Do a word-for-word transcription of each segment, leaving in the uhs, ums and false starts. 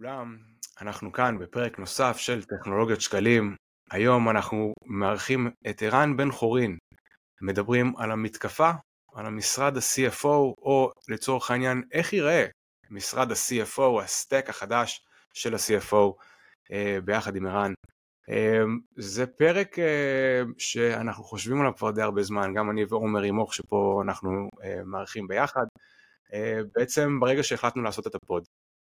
לכולם, אנחנו כאן בפרק נוסף של טכנולוגיות שקלים. היום אנחנו מארחים את ערן בן חורין. מדברים על המתקפה, על המשרד ה-סי אף או, או לצורך העניין, איך ייראה משרד ה-סי אף או, הסטק החדש של ה-סי אף או, ביחד עם ערן. זה פרק שאנחנו חושבים עליו כבר די הרבה זמן, גם אני ועומר ימוך שפה אנחנו מארחים ביחד. בעצם ברגע שהחלטנו לעשות את הפוד,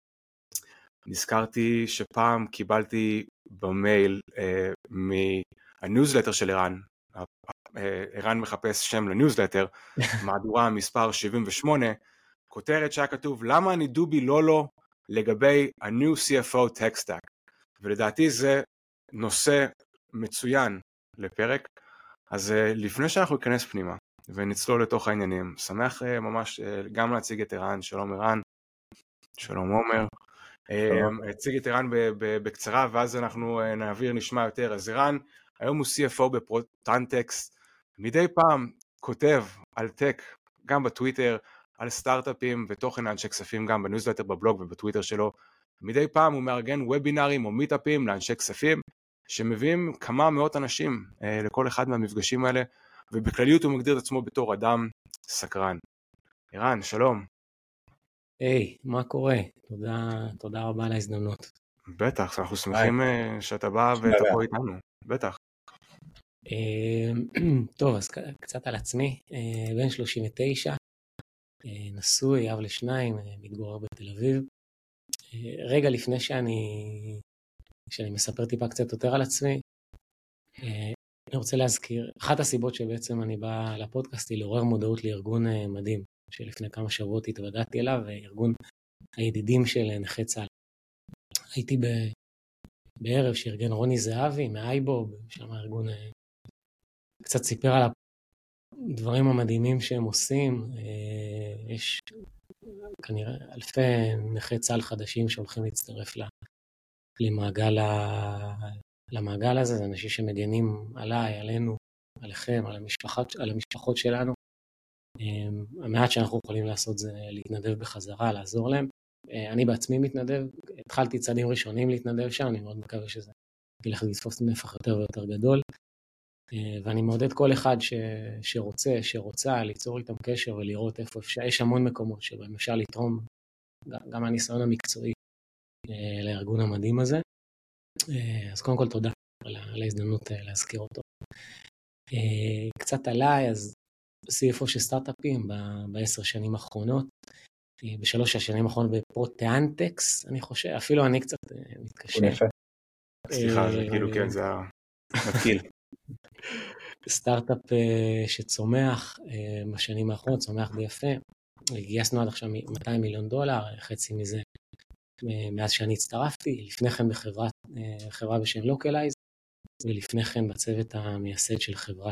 נזכרתי שפעם קיבלתי במייל אה, מהניוזלטר של ערן, אה, ערן מחפש שם לניוזלטר, מהדורה מספר שבעים ושמונה, כותרת שהיה כתוב, למה אני דובי לולו לגבי ה-New סי אף או Tech Stack, ולדעתי זה נושא מצוין לפרק, אז אה, לפני שאנחנו ניכנס פנימה ונצלול לתוך העניינים, שמח אה, ממש אה, גם להציג את ערן. שלום ערן. שלום עומר. הציג את ערן בקצרה ואז אנחנו נעביר נשמע יותר. אז ערן היום הוא סי אף או בפרוטנטקס, מדי פעם כותב על טק גם בטוויטר, על סטארט-אפים ותוכן לאנשי כספים גם בניוזלטר, בבלוג ובטוויטר שלו. מדי פעם הוא מארגן וובינרים או מיטאפים לאנשי כספים שמביאים כמה מאות אנשים לכל אחד מהמפגשים האלה, ובכלליות הוא מגדיר את עצמו בתור אדם סקרן. ערן, שלום. היי, hey, מה קורה? תודה, תודה רבה על ההזדמנות. בטח, אנחנו שמחים Hi. שאתה בא ותבוא איתנו, בטח. טוב, אז קצת על עצמי, בן שלושים ותשע, נשוי, אב לשניים, מתגורר בתל אביב. רגע לפני שאני, שאני מספר טיפה קצת יותר על עצמי, אני רוצה להזכיר, אחת הסיבות שבעצם אני בא לפודקאסט היא לעורר מודעות לארגון מדהים, שלפני כמה שבועות התוודעתי אליו, ארגון הידידים של נכי צה"ל. הייתי ב... בערב שארגן רוני זהבי מאייבוב, שם הארגון קצת סיפר על הדברים המדהימים שהם עושים. יש כנראה אלפי נכי צה"ל חדשים שהולכים להצטרף למעגל, ה... למעגל הזה, זה אנשים שמגנים עליי, עלינו, עליכם, על המשפחות, על המשפחות שלנו. המעט שאנחנו יכולים לעשות זה להתנדב בחזרה, לעזור להם. אני בעצמי מתנדב, התחלתי צעדים ראשונים להתנדב שם, אני מאוד מקווה שזה ילך לתפוס נפח יותר ויותר גדול, ואני מעודד כל אחד ש, שרוצה, שרוצה ליצור איתם קשר ולראות איפה אפשר, יש המון מקומות שבהם אפשר לתרום, גם הניסיון המקצועי לארגון המדהים הזה. אז קודם כל תודה על ההזדמנות להזכיר אותו. קצת עליי, אז סי אף או של סטארט-אפים בעשר שנים האחרונות, בשלוש השנים האחרונות בפרוטנטקס, אני חושב, אפילו אני קצת מתקשר. סליחה, זה כאילו כן, זה מתחיל. סטארט-אפ שצומח בשנים האחרונות, צומח ביפה. גייסנו עד עכשיו מאתיים מיליון דולר, חצי מזה מאז שאני הצטרפתי, לפני כן בחברה חברה בשם לוקלייז, ולפני כן בצוות המייסד של חברת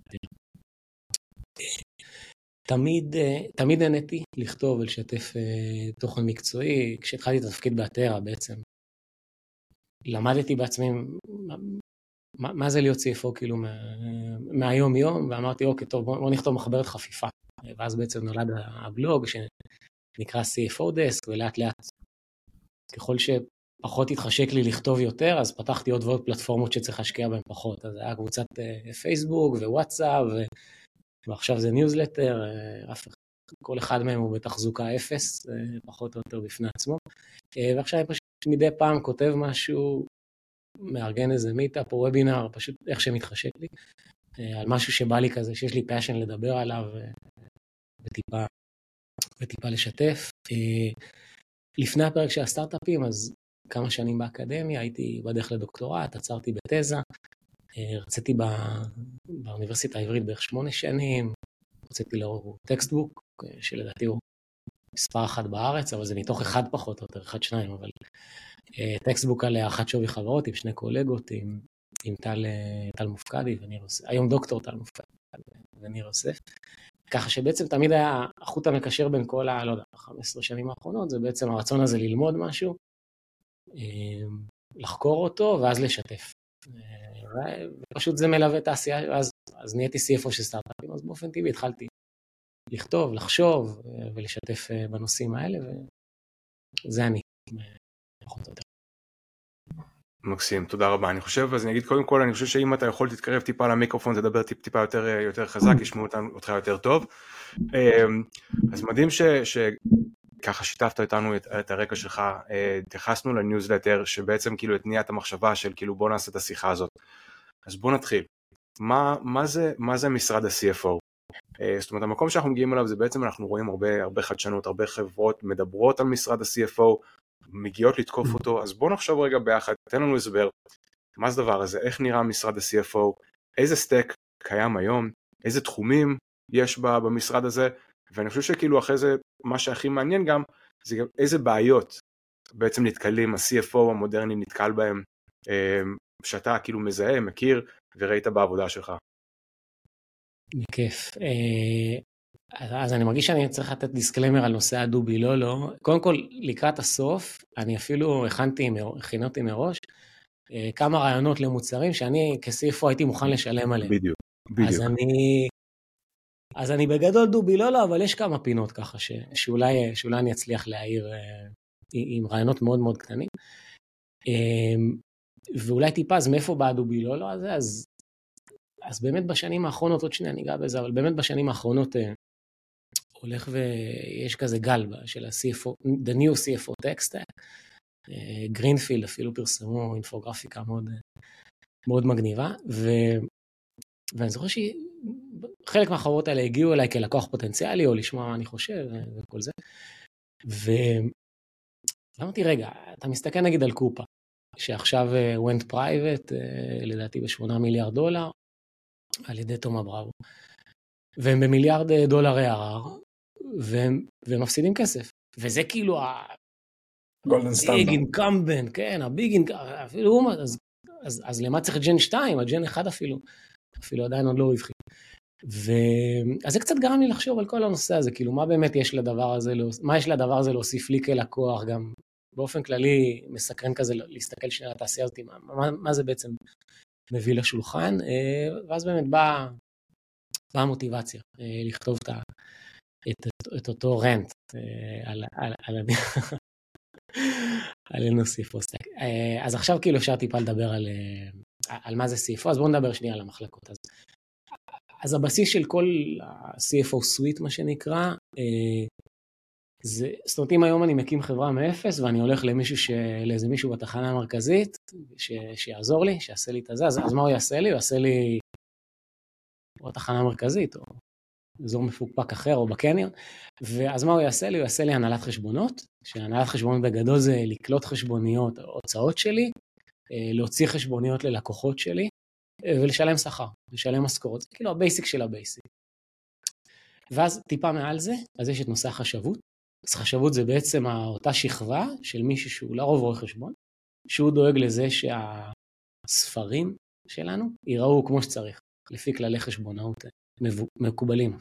תמיד, תמיד נהניתי לכתוב ולשתף תוכן מקצועי. כשהתחלתי את התפקיד באתרה בעצם, למדתי בעצמי מה, מה זה להיות סי אף או כאילו מה, מהיום יום, ואמרתי אוקיי טוב בוא, בוא נכתוב מחברת חפיפה, ואז בעצם נולד הבלוג שנקרא סי אף או Desk, ולאט לאט ככל שפחות התחשק לי לכתוב יותר, אז פתחתי עוד ועוד פלטפורמות שצריך להשקיע בהן פחות, אז היה קבוצת פייסבוק ווואטסאפ ו... ועכשיו זה ניוזלטר, כל אחד מהם הוא בתחזוקה אפס, פחות או יותר בפני עצמו, ועכשיו אני פשוט מדי פעם כותב משהו, מארגן איזה מיטאפ או וובינר, פשוט איך שמתחשק לי, על משהו שבא לי כזה, שיש לי פאשן לדבר עליו, וטיפה, וטיפה לשתף. לפני הפרק של הסטארט-אפים, אז כמה שנים באקדמיה, הייתי בדרך לדוקטורט, עצרתי בתזה, רציתי בא... באוניברסיטה העברית בערך שמונה שנים, רציתי לאור טקסטבוק, שלדעתי הוא מספר אחת בארץ, אבל זה מתוך אחד פחות או יותר, אחד שניים, אבל טקסטבוק על אחת שווי חברות, עם שני קולגות, עם, עם טל, טל מופקדי וניר אוסף, היום דוקטור טל מופקדי וניר אוסף, ככה שבעצם תמיד היה החוט המקשר בין כל ה... לא יודע, חמש עשרה שנים האחרונות, זה בעצם הרצון הזה ללמוד משהו, לחקור אותו ואז לשתף. ופשוט זה מלווה את העשייה, אז, אז נהייתי סי אף או של סטארט-אפים, אז באופן טבעי התחלתי לכתוב, לחשוב ולשתף בנושאים האלה, וזה אני. פחות או יותר. מקסים, תודה רבה. אני חושב, אז אני אגיד קודם כל, אני חושב שאם אתה יכול תתקרב טיפה למיקרופון, תדבר טיפ, טיפה יותר, יותר חזק, ישמעו אותך יותר טוב. אז מדהים ש, שככה שיתפת איתנו את, את הרקע שלך, התייחסנו לניוזלטר, שבעצם כאילו התניע את המחשבה של כאילו בוא נעשה את השיחה הזאת. אז בוא נתחיל. מה, מה זה, מה זה משרד ה-סי אף או? זאת אומרת, המקום שאנחנו מגיעים אליו זה בעצם אנחנו רואים הרבה, הרבה חדשנות, הרבה חברות מדברות על משרד ה-סי אף או, מגיעות לתקוף אותו, אז בואו נחשוב רגע ביחד, תן לנו הסבר, מה זה דבר הזה, איך נראה משרד ה-סי אף או, איזה סטק קיים היום, איזה תחומים יש במשרד הזה, ואני חושב שכאילו אחרי זה, מה שהכי מעניין גם, זה גם איזה בעיות בעצם נתקלים, ה-סי אף או המודרני נתקל בהם, שאתה כאילו מזהה, מכיר, וראית בעבודה שלך. בכיף. אז אני מרגיש שאני צריך לתת דיסקלמר על נושא הדובי לא לא. קודם כל, לקראת הסוף, אני אפילו הכנתי, הכינותי מראש, כמה רעיונות למוצרים שאני כ-סי אף או הייתי מוכן לשלם עליהם. בדיוק, בדיוק. אז אני, אז אני בגדול דובי לא לא, אבל יש כמה פינות ככה, ש, שאולי, שאולי אני אצליח להעיר עם רעיונות מאוד מאוד קטנים. ואולי טיפה, אז מאיפה בא הדובי לא לא הזה? אז, אז באמת בשנים האחרונות, עוד שנייה ניגע בזה, אבל באמת בשנים האחרונות, הולך ויש כזה גל של ה-סי אף או, the new סי אף או tech stack, גרינפילד אפילו פרסמו אינפוגרפיקה מאוד, מאוד מגניבה, ו, ואני זוכר שחלק מהחברות האלה הגיעו אליי כלקוח פוטנציאלי, או לשמוע מה אני חושב, וכל זה, ואמרתי, רגע, אתה מסתכל נגיד על קופה, שעכשיו went private, לדעתי בשמונה מיליארד דולר, על ידי תומה בראבו, והם במיליארד דולר A R R, והם, והם מפסידים כסף. וזה כאילו ה... גולדן סטנדרט. ביג אינקמבנט, כן, הביג אינקמבנט, אפילו הוא, אז, אז, אז למה צריך ג'ן שתיים, הג'ן אחד אפילו, אפילו עדיין עוד לא רווחי. ואז זה קצת גרם לי לחשוב על כל הנושא הזה, כאילו מה באמת יש לדבר הזה, מה יש לדבר הזה להוסיף לי כלקוח, גם באופן כללי מסקרן כזה להסתכל שנייה על התעשייה הזאת, מה, מה, מה זה בעצם מביא לשולחן, ואז באמת באה, באה המוטיבציה לכתוב את, את, את אותו רנט על, על, על, עלינו סי אף או סטק. אז עכשיו כאילו אפשר טיפה לדבר על, על מה זה סי אף או, אז בואו נדבר שנייה על המחלקות. אז, אז הבסיס של כל ה-סי אף או suite, מה שנקרא, זה, זאת אומרת, אם היום אני מקים חברה מאפס, ואני הולך למישהו, ש, לאיזה מישהו בתחנה המרכזית, ש, שיעזור לי, שיעשה לי את הזה, אז, אז מה הוא יעשה לי? הוא יעשה לי, או התחנה המרכזית, או אזור מפוקפק אחר, או בקניון, ואז מה הוא יעשה לי? הוא יעשה לי הנהלת חשבונות, שהנהלת חשבונות בגדול זה לקלוט חשבוניות, הוצאות שלי, להוציא חשבוניות ללקוחות שלי, ולשלם שכר, לשלם משכורות, זה כאילו הבייסיק של הבייסיק. ואז טיפה מעל זה, אז יש את נושא החשבות, אז חשבות זה בעצם אותה שכבה של מישהו שהוא לרוב רואה חשבון, שהוא דואג לזה שהספרים שלנו ייראו כמו שצריך, לפי כללי חשבונאות מקובלים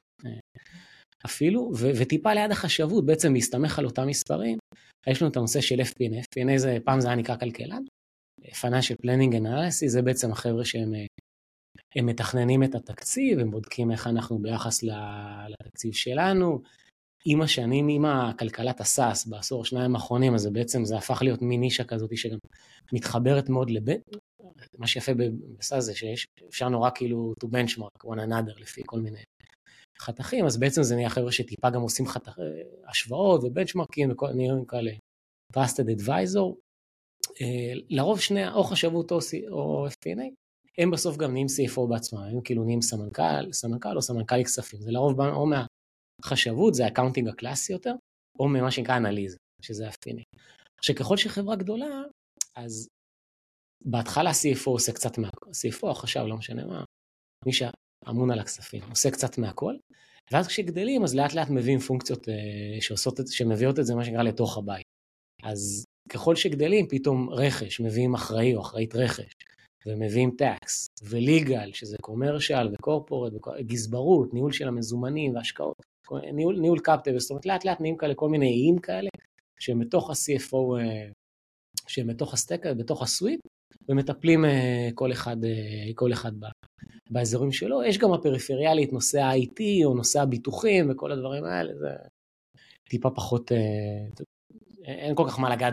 אפילו, ו- וטיפה ליד החשבות, בעצם להסתמך על אותם מספרים, יש לנו את הנושא של אף פי אן, אף פי אן זה פעם זה היה נקרא כלכלן, Financial Planning Analysis, זה בעצם החבר'ה שהם הם מתכננים את התקציב, הם בודקים איך אנחנו ביחס לתקציב שלנו, עם השנים, עם הכלכלת הסאס, בעשור שניים האחרונים, אז זה בעצם, זה הפך להיות מין נישה כזאת שגם מתחברת מאוד לבית, מה שיפה בסאס זה שאפשר נורא כאילו to benchmark one another לפי כל מיני חתכים, אז בעצם זה נהיה חבר'ה שטיפה גם עושים חתך, השוואות ובנצ'מרקים וכל נראים כאלה, trusted advisor, לרוב שני, או חשבות או אף פי אן איי, הם בסוף גם נהיים סי אף או בעצמם, הם כאילו נהיים סמנכ"ל, סמנכ"ל או סמנכ"ל כספים, זה לרוב או מהחשבות, זה האקאונטינג הקלאסי יותר, או ממה שנקרא אנליזה, שזה אף פי אן איי. שככל שחברה גדולה, אז בהתחלה סי אף או עושה קצת מהכל, סי אף או, החשב, לא משנה מה, מי שאמון על הכספים, עושה קצת מהכל, ואז כשגדלים, אז לאט לאט מביאים פונקציות שעושות, שמביאות את זה, מה שנקרא, לתוך הבית. אז ככל שגדלים, פתאום רכש, מביאים אחראי או אחראית רכש, ומביאים טקס, וליגל, שזה קומרשל וקורפורט, גזברות, ניהול של המזומנים והשקעות, ניהול, ניהול קפטל, זאת אומרת, לאט לאט נהיים כאלה, כל מיני איים כאלה, שהם בתוך ה-סי אף או, שהם בתוך הסטק, בתוך הסוויט, ומטפלים כל אחד, כל אחד באזורים שלו. יש גם הפריפריאלית, נושא ה-איי טי, או נושא הביטוחים, וכל הדברים האלה, זה טיפה פחות, אין כל כך מה לגעת בהם,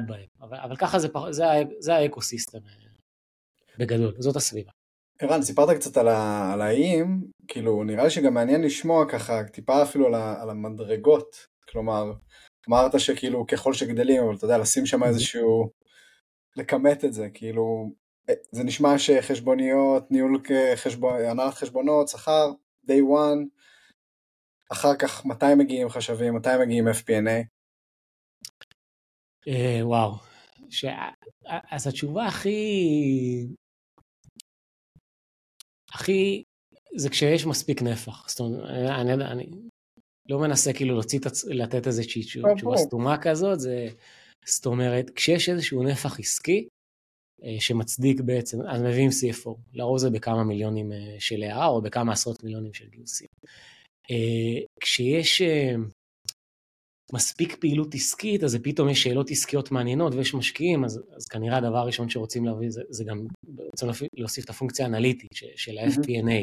אבל, אבל ככה זה, זה, זה האקוסיסטם בגדול, זאת הסביבה. ערן, סיפרת קצת על, ה, על האיים, כאילו נראה לי שגם מעניין לשמוע ככה, טיפה אפילו על, ה, על המדרגות, כלומר, אמרת שכאילו ככל שגדלים, אבל אתה יודע, לשים שם איזשהו, לקמת את זה, כאילו, זה נשמע שחשבוניות, ניהול חשבון, הנהלת חשבונות, שכר, day one, אחר כך מתי מגיעים חשבים, מתי מגיעים אף פי אן איי? Uh, וואו, ש... אז התשובה הכי, הכי, זה כשיש מספיק נפח, זאת אומרת, אני, אני, אני לא מנסה כאילו להוציא, לתת איזושהי תשובה סתומה כזאת, זה, זאת אומרת, כשיש איזשהו נפח עסקי, שמצדיק בעצם, אז מביאים סי אף או, לרוב זה בכמה מיליונים של A R R או בכמה עשרות מיליונים של גיוסים. כשיש מספיק פעילות עסקית, אז פתאום יש שאלות עסקיות מעניינות ויש משקיעים, אז, אז כנראה הדבר הראשון שרוצים להביא זה, זה גם בעצם להוסיף את הפונקציה האנליטית של ה-אף פי אן איי.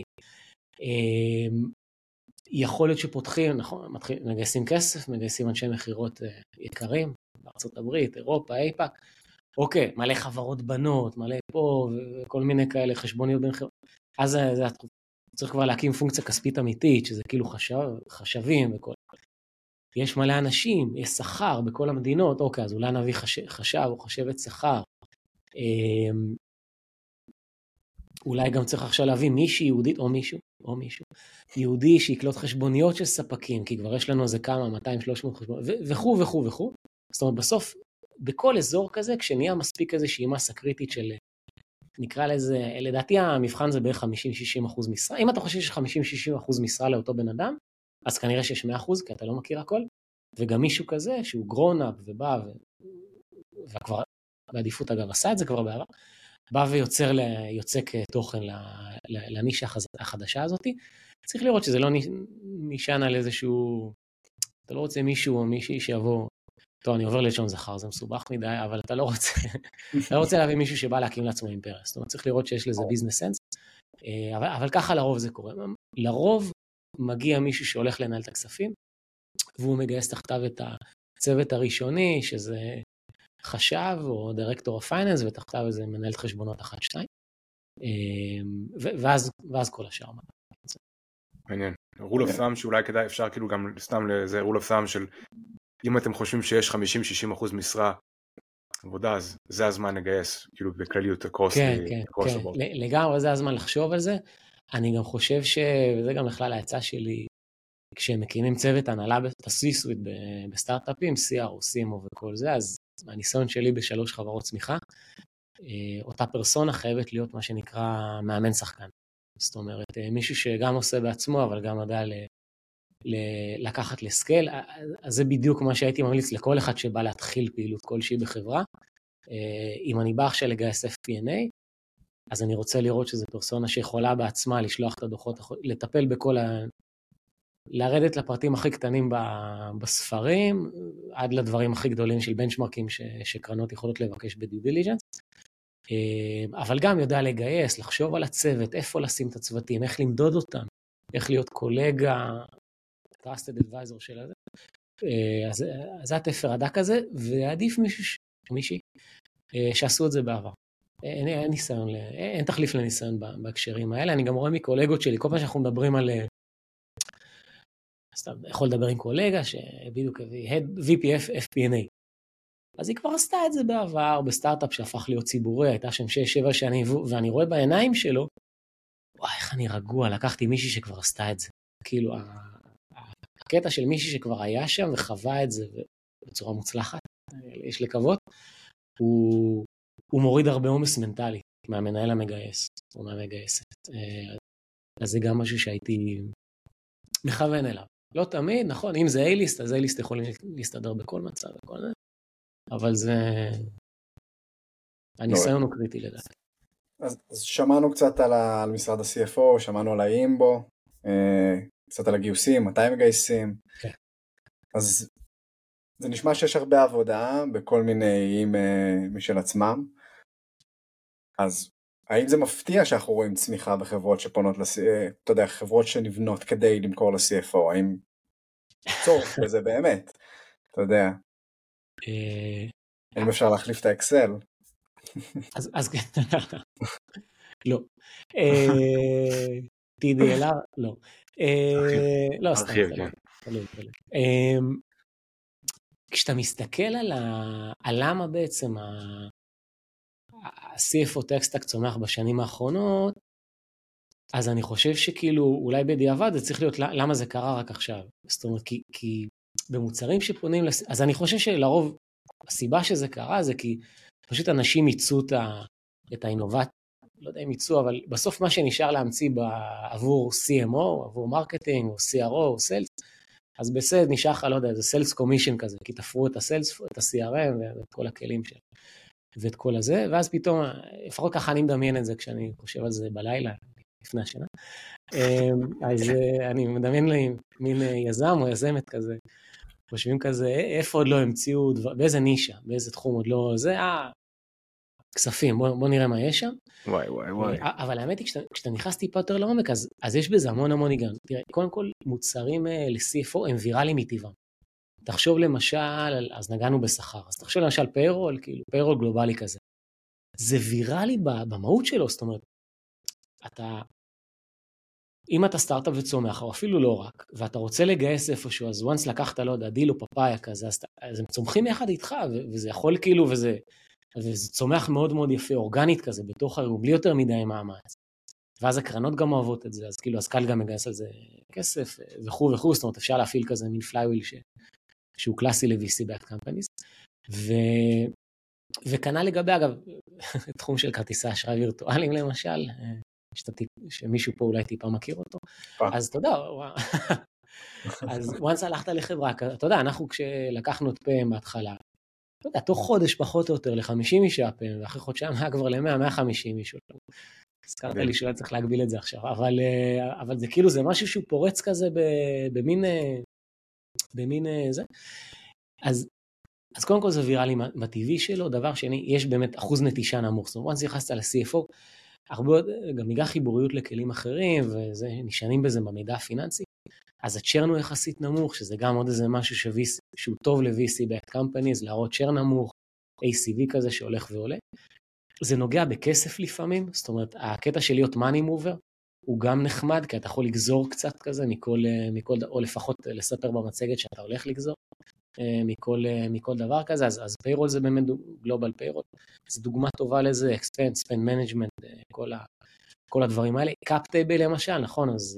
יכול להיות שפותחים, נכון, מגייסים כסף, מגייסים אנשי מחירות יקרים, בארצות הברית, אירופה, איפאק, אוקיי, מלא חברות בנות, מלא פה, וכל מיני כאלה חשבוניות בין חברות, אז זה, זה צריך כבר להקים פונקציה כספית אמיתית, שזה כאילו חשב, חשבים וכל. יש מלא אנשים, יש שכר בכל המדינות, אוקיי, אז אולי נביא חשב, חשב או חשבת שכר. אולי גם צריך עכשיו להביא מישהי יהודית, או מישהו, או מישהו, יהודי שיקלוט חשבוניות של ספקים, כי כבר יש לנו איזה כמה, מאתיים שלוש מאות חשבוניות, וכו' וכו' וכו'. זאת אומרת, בסוף, בכל אזור כזה, כשנהיה מספיק איזושהי מסה קריטית של, נקרא לזה, לדעתי המבחן זה בערך חמישים שישים אחוז משרה. אם אתה חושב שיש חמישים שישים אחוז משרה לאותו בן אדם, אז כנראה שיש מאה אחוז, כי אתה לא מכיר הכל. וגם מישהו כזה, שהוא גרונאפ ובא, ו... וכבר, בעדיפות אגב, עשה את זה כבר בעבר, בא ויוצר, יוצק תוכן לנישה החדשה הזאת. צריך לראות שזה לא נשען על איזשהו, אתה לא רוצה מישהו או מישהי שיבוא, טוב, אני עובר לשון זכר, זה מסובך מדי, אבל אתה לא רוצה, אתה לא רוצה להביא מישהו שבא להקים לעצמו אימפריה, זאת אומרת, צריך לראות שיש לזה ביזנס סנס, אבל, אבל ככה לרוב זה קורה. לרוב מגיע מישהו שהולך לנהל את הכספים, והוא מגייס תחתיו את הצוות הראשוני, שזה חשב או דירקטור הפייננס, ותחתיו איזה מנהלת חשבונות אחת, שתיים, ואז, ואז כל השאר. מעניין. רול אוף סאם שאולי כדאי, אפשר כאילו גם סתם לזה רול אוף סאם של, אם אתם חושבים שיש חמישים שישים אחוז משרה עבודה, אז זה הזמן לגייס, כאילו בכלליות הקרוס. כן, כן, כן. לגמרי זה הזמן לחשוב על זה. אני גם חושב ש, וזה גם בכלל ההצעה שלי, כשהם מקימים צוות הנהלה בסי-סוויט בסטארט-אפים, סי אר או סימו וכל זה, אז הניסיון שלי בשלוש חברות צמיחה, אותה פרסונה חייבת להיות מה שנקרא מאמן שחקן. זאת אומרת, מישהו שגם עושה בעצמו, אבל גם יודע ל, ל, לקחת לסקייל, אז זה בדיוק מה שהייתי ממליץ לכל אחד שבא להתחיל פעילות כלשהי בחברה. אם אני בא עכשיו לגייס אף פי אן איי, אז אני רוצה לראות שזו פרסונה שיכולה בעצמה לשלוח את הדוחות, לטפל בכל ה... לרדת לפרטים הכי קטנים בספרים, עד לדברים הכי גדולים של בנצ'מרקים ש... שקרנות יכולות לבקש בדיו דיליג'נס, אבל גם יודע לגייס, לחשוב על הצוות, איפה לשים את הצוותים, איך למדוד אותם, איך להיות קולגה, trusted advisor של הזה. אז זה התפר הדק הזה, ועדיף מישהו, מישהי, שעשו את זה בעבר. אין, אין ניסיון, אין תחליף לניסיון בהקשרים האלה. אני גם רואה מקולגות שלי, כל פעם שאנחנו מדברים על, סתם, יכול לדבר עם קולגה שבדיוק הביא וי פי אף פי אן איי. אז היא כבר עשתה את זה בעבר, בסטארט-אפ שהפך להיות ציבורי, הייתה שם שש שבע שנים, ואני רואה בעיניים שלו, וואי, איך אני רגוע, לקחתי מישהי שכבר עשתה את זה. כאילו, הקטע של מישהי שכבר היה שם וחווה את זה בצורה מוצלחת, יש לקוות, הוא, הוא מוריד הרבה עומס מנטלי מהמנהל המגייס, או מהמגייסת. אז זה גם משהו שהייתי מכוון אליו. לא תמיד, נכון, אם זה A-ליסט, אז A-ליסט יכול להסתדר בכל מצב, בכל זה. אבל זה... הניסיון הוא קריטי לדעת. אז, אז שמענו קצת על, ה, על משרד ה-סי אף או, שמענו על האימבו, אה, קצת על הגיוסים, מתי מגייסים. כן. אז זה נשמע שיש הרבה עבודה בכל מיני איים אה, משל עצמם. אז האם זה מפתיע שאנחנו רואים צמיחה בחברות שפונות, לס... אתה יודע, חברות שנבנות כדי למכור ל-סי אף או? האם צורך בזה באמת? אתה יודע. אם אפשר להחליף את האקסל. אז, אז, לא. טי די אל אר, לא. לא, סתם, תלוי, תלוי. כשאתה מסתכל על למה בעצם ה-סי אף או טקסטאק צומח בשנים האחרונות, אז אני חושב שכאילו, אולי בדיעבד, זה צריך להיות למה זה קרה רק עכשיו. זאת אומרת, כי, כי במוצרים שפונים, אז אני חושב שלרוב, הסיבה שזה קרה זה כי פשוט אנשים ייצאו את האינובט, לא יודע אם ייצאו, אבל בסוף מה שנשאר להמציא עבור סי אם או, עבור מרקטינג, או סי אר או, או סיילס, אז בסדר נשאר לך, לא יודע, זה סיילס קומישן כזה, כי תפרו את הסיילס, את ה-סי אר אם ואת כל הכלים שלו, ואת כל הזה, ואז פתאום, לפחות ככה אני מדמיין את זה כשאני חושב על זה בלילה, לפני השנה. אז אני מדמיין לי מין יזם או יזמת כזה, חושבים כזה, איפה עוד לא המציאו, באיזה נישה, באיזה תחום עוד לא, זה, אה, כספים, בוא, בוא נראה מה יש שם. וואי, וואי, וואי. אבל האמת היא, כשאתה, כשאתה נכנס טיפה יותר לעומק, אז, אז יש בזה המון המון היגיון. תראה, קודם כל, מוצרים ל-סי אף או הם ויראליים מטבעם. תחשוב למשל, אז נגענו בשכר, אז תחשוב למשל פיירול, כאילו פיירול גלובלי כזה. זה ויראלי במהות שלו, זאת אומרת, אתה, אם אתה סטארט-אפ וצומח, או אפילו לא רק, ואתה רוצה לגייס איפשהו, אז once לקחת, לא יודע, דיל או פפאיה כזה, אז, אז הם צומחים יחד איתך, וזה יכול כאילו, וזה, וזה צומח מאוד מאוד יפה, אורגנית כזה, בתוך הארגון, בלי יותר מדי מאמץ. ואז הקרנות גם אוהבות את זה, אז כאילו, אז קל גם מגייס על זה כסף, וכו' וכו', זאת אומרת, אפשר להפעיל כזה מין פלייוויל ש... שהוא קלאסי ל-וי סי backed companies, ו... וכנ"ל לגבי, אגב, תחום של כרטיסי אשראי וירטואליים למשל, שתתי... שמישהו פה אולי טיפה מכיר אותו, אז תודה, אז once הלכת לחברה, אתה יודע, אנחנו כשלקחנו את פם בהתחלה, אתה יודע, תוך חודש פחות או יותר ל-חמישים איש הפם, ואחרי חודשיים היה כבר ל-מאה, מאה וחמישים איש. הזכרת לי שאולי צריך להגביל את זה עכשיו, אבל, אבל זה כאילו, זה משהו שהוא פורץ כזה במין, במין זה. אז, אז קודם כל זה ויראלי בטבעי שלו, דבר שני, יש באמת אחוז נטישה נמוך, זאת אומרת, once יחסת ל-סי אף או, הרבה, גם ניגע חיבוריות לכלים אחרים, וזה, נשענים בזה במידע הפיננסי, אז הצ'רן הוא יחסית נמוך, שזה גם עוד איזה משהו שוויס, שהוא טוב ל-וי סי backed companies, להראות צ'רן נמוך, איי סי וי כזה שהולך ועולה. זה נוגע בכסף לפעמים, זאת אומרת, הקטע של להיות money mover, הוא גם נחמד, כי אתה יכול לגזור קצת כזה, מכל, מכל, או לפחות לספר במצגת שאתה הולך לגזור, מכל, מכל דבר כזה, אז, אז payroll זה באמת global payroll, זה דוגמה טובה לזה, expense, spend management, כל, ה, כל הדברים האלה, cap table למשל, נכון, אז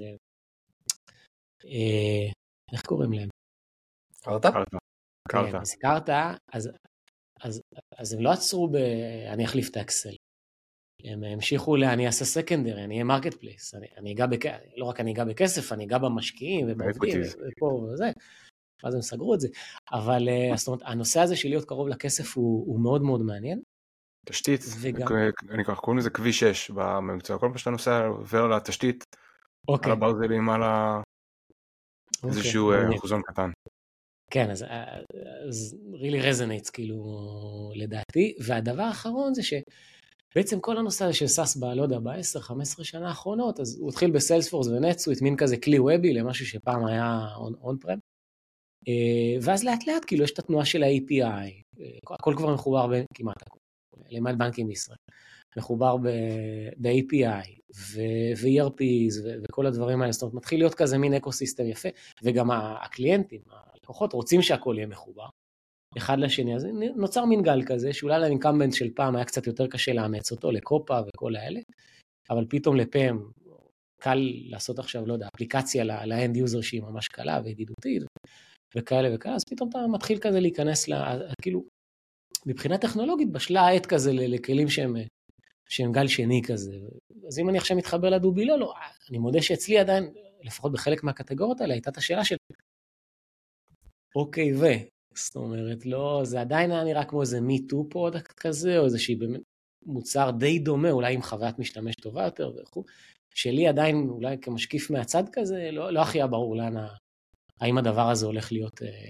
אה, איך קוראים להם? קרתה? קרתה. כן, אז קרתה, אז, אז, אז הם לא עצרו ב... אני אחליף את האקסל. הם המשיכו ל... אני אעשה סקנדרי, אני אהיה מרקט פלייס, אני, אני אגע בכ... לא רק אני אגע בכסף, אני אגע במשקיעים ובעובדים ופה וזה, אז הם סגרו את זה. אבל זאת אומרת, הנושא הזה של להיות קרוב לכסף הוא, הוא מאוד מאוד מעניין. תשתית, וגם... אני ככה קוראים לזה כביש שש במקצוע, כל פעם שאתה נוסע עובר לתשתית, על הברזלים, על ה... איזשהו אחוזון קטן. כן, אז, אז really resonates כאילו לדעתי, והדבר האחרון זה שבעצם כל הנושא הזה של סאס ב, לא יודע, ב-עשר חמש עשרה שנה האחרונות, אז הוא התחיל בסיילספורס ונטסוויט, מין כזה כלי וובי למשהו שפעם היה און פרם, ואז לאט לאט כאילו יש את התנועה של ה-איי פי איי, הכל כבר מחובר ב, כמעט הכל, למעט בנקים בישראל, מחובר ב-איי פי איי ו-אי אר פיז וכל הדברים האלה, זאת אומרת, מתחיל להיות כזה מין אקוסיסטם יפה, וגם הקליינטים, הלקוחות רוצים שהכל יהיה מחובר, אחד לשני, אז נוצר מין גל כזה, שאולי לאינקמבנט של פעם היה קצת יותר קשה לאמץ אותו, לקופה וכל האלה, אבל פתאום לפעם קל לעשות עכשיו, לא יודע, אפליקציה לאנד יוזר שהיא ממש קלה וידידותית, וכאלה וכאלה, אז פתאום אתה מתחיל כזה להיכנס, כאילו, מבחינה טכנולוגית, בשלה העת כזה לכלים שהם, שהם גל שני כזה, אז אם אני עכשיו מתחבר לדובילו, לא, אני מודה שאצלי עדיין, לפחות בחלק מהקטגוריות האלה, הייתה את השאלה של, אוקיי, ו, זאת אומרת, לא, זה עדיין היה נראה כמו איזה מי-טו פרודקט כזה, או איזושהי באמת מוצר די דומה, אולי עם חוויית משתמש טובה יותר וכו', שלי עדיין, אולי כמשקיף מהצד כזה, לא, לא הכי היה ברור לאן, האם הדבר הזה הולך להיות, אה,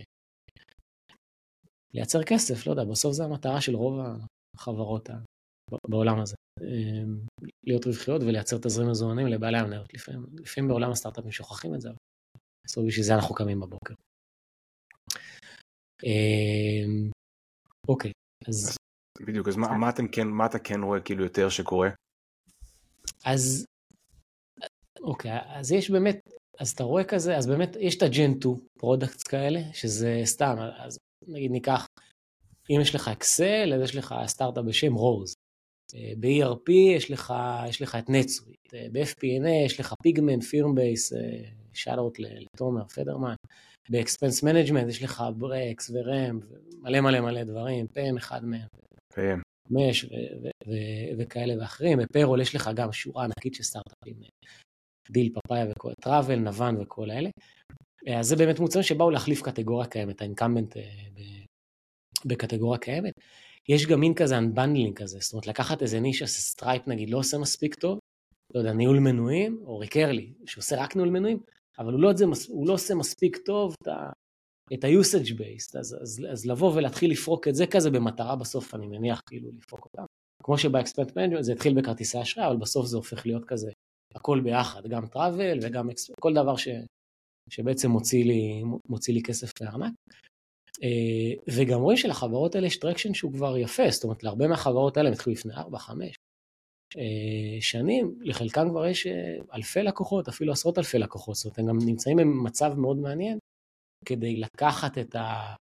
לייצר כסף, לא יודע, בסוף זה המטרה של רוב החברות בעולם הזה, להיות רווחיות ולייצר תזרים מזומנים לבעלי המניות, לפעמים, לפעמים בעולם הסטארט-אפים שוכחים את זה, בסוף בשביל זה אנחנו קמים בבוקר. אוקיי, אז... בדיוק, אז מה, מה, אתם כן, מה אתה כן רואה כאילו יותר שקורה? אז, אוקיי, אז יש באמת, אז אתה רואה כזה, אז באמת יש את הג'ן שתיים פרודקטס כאלה, שזה סתם, אז נגיד ניקח, אם יש לך אקסל, אז יש לך סטארט-אפ בשם רוז. ב-E R P יש לך, יש לך את נטסוויט, ב-F P and A יש לך פיגמנט, פירמבייס, שאלות לתומר, פדרמן, ב-Expense Management יש לך ברקס ורם, מלא מלא מלא דברים, פם אחד מהם, פם. מש וכאלה ואחרים, בפיירול יש לך גם שורה ענקית של סטארט-אפים, דיל, פפאיה וכל, טראבל, נבן וכל האלה, אז זה באמת מוצאים שבאו להחליף קטגוריה קיימת, האינקמבנט בקטגוריה קיימת, יש גם מין כזה unbundling כזה, זאת אומרת לקחת איזה נישה שסטרייפ נגיד לא עושה מספיק טוב, לא יודע, ניהול מנויים, או ריקרלי, שעושה רק ניהול מנויים, אבל הוא לא, הוא לא עושה מספיק טוב את ה... את ה-usage based, אז, אז, אז לבוא ולהתחיל לפרוק את זה כזה במטרה בסוף, אני מניח כאילו לפרוק אותם. כמו שב-Expense Management זה התחיל בכרטיסי אשראי, אבל בסוף זה הופך להיות כזה, הכל ביחד, גם travel וגם כל דבר ש, שבעצם מוציא לי, מוציא לי כסף מהארנק. וגם רואים שלחברות האלה יש טרקשן שהוא כבר יפה, זאת אומרת, להרבה מהחברות האלה הם התחילו לפני ארבע, חמש שנים, לחלקם כבר יש אלפי לקוחות, אפילו עשרות אלפי לקוחות, זאת אומרת, הם גם נמצאים במצב מאוד מעניין, כדי לקחת את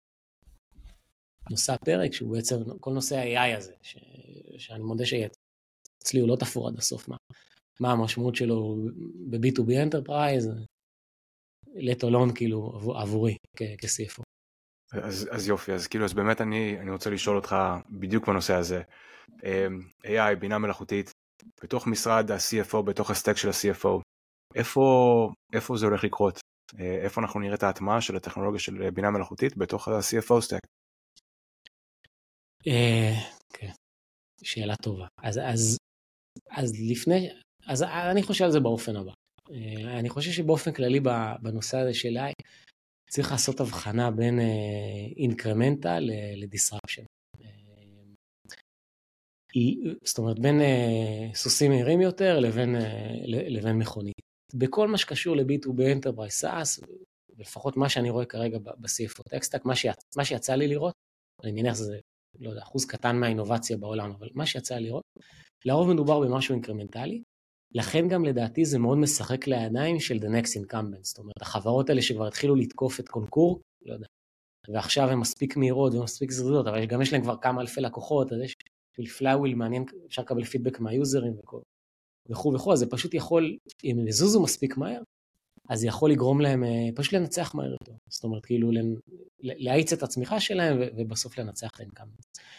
הנושא הפרק, שהוא בעצם כל נושא ה-A I הזה, ש... שאני מודה שאצלי הוא לא תפור עד הסוף, מה, מה המשמעות שלו ב-בי טו בי Enterprise, לטולון כאילו עבורי כ-סי אף או. אז, אז יופי, אז כאילו, אז באמת אני, אני רוצה לשאול אותך בדיוק בנושא הזה. A I, בינה מלאכותית, בתוך משרד ה-סי אף או, בתוך הסטק של ה-סי אף או, איפה, איפה זה הולך לקרות? איפה אנחנו נראה את ההטמעה של הטכנולוגיה של בינה מלאכותית בתוך ה-סי אף או סטק? כן, שאלה טובה. אז, אז, אז לפני, אז אני חושב על זה באופן הבא. אני חושב שבאופן כללי בנושא הזה של איי, צריך לעשות הבחנה בין אינקרמנטל לדיסרפשן. זאת אומרת, בין סוסים מהירים יותר לבין, לבין מכונית. בכל מה שקשור ל-בי טו בי Enterprise SaaS, לפחות מה שאני רואה כרגע ב-סי אף או Tech Stack, מה, שיצ... מה שיצא לי לראות, אני מניח שזה, לא יודע, אחוז קטן מהאינובציה בעולם, אבל מה שיצא לי לראות, לרוב מדובר במשהו אינקרמנטלי, לכן גם לדעתי זה מאוד משחק לידיים של the next incumbent, זאת אומרת, החברות האלה שכבר התחילו לתקוף את קונקור, לא יודע, ועכשיו הן מספיק מהירות ומספיק זריזות, אבל גם יש להם כבר כמה אלפי לקוחות, אז יש פלאוויל מעניין, אפשר לקבל פידבק מהיוזרים וכל. וכו' וכו', אז זה פשוט יכול, אם הם יזוזו מספיק מהר, אז זה יכול לגרום להם פשוט לנצח מהר יותר. זאת אומרת, כאילו, להאיץ את הצמיחה שלהם, ובסוף לנצח את האינקאמנט.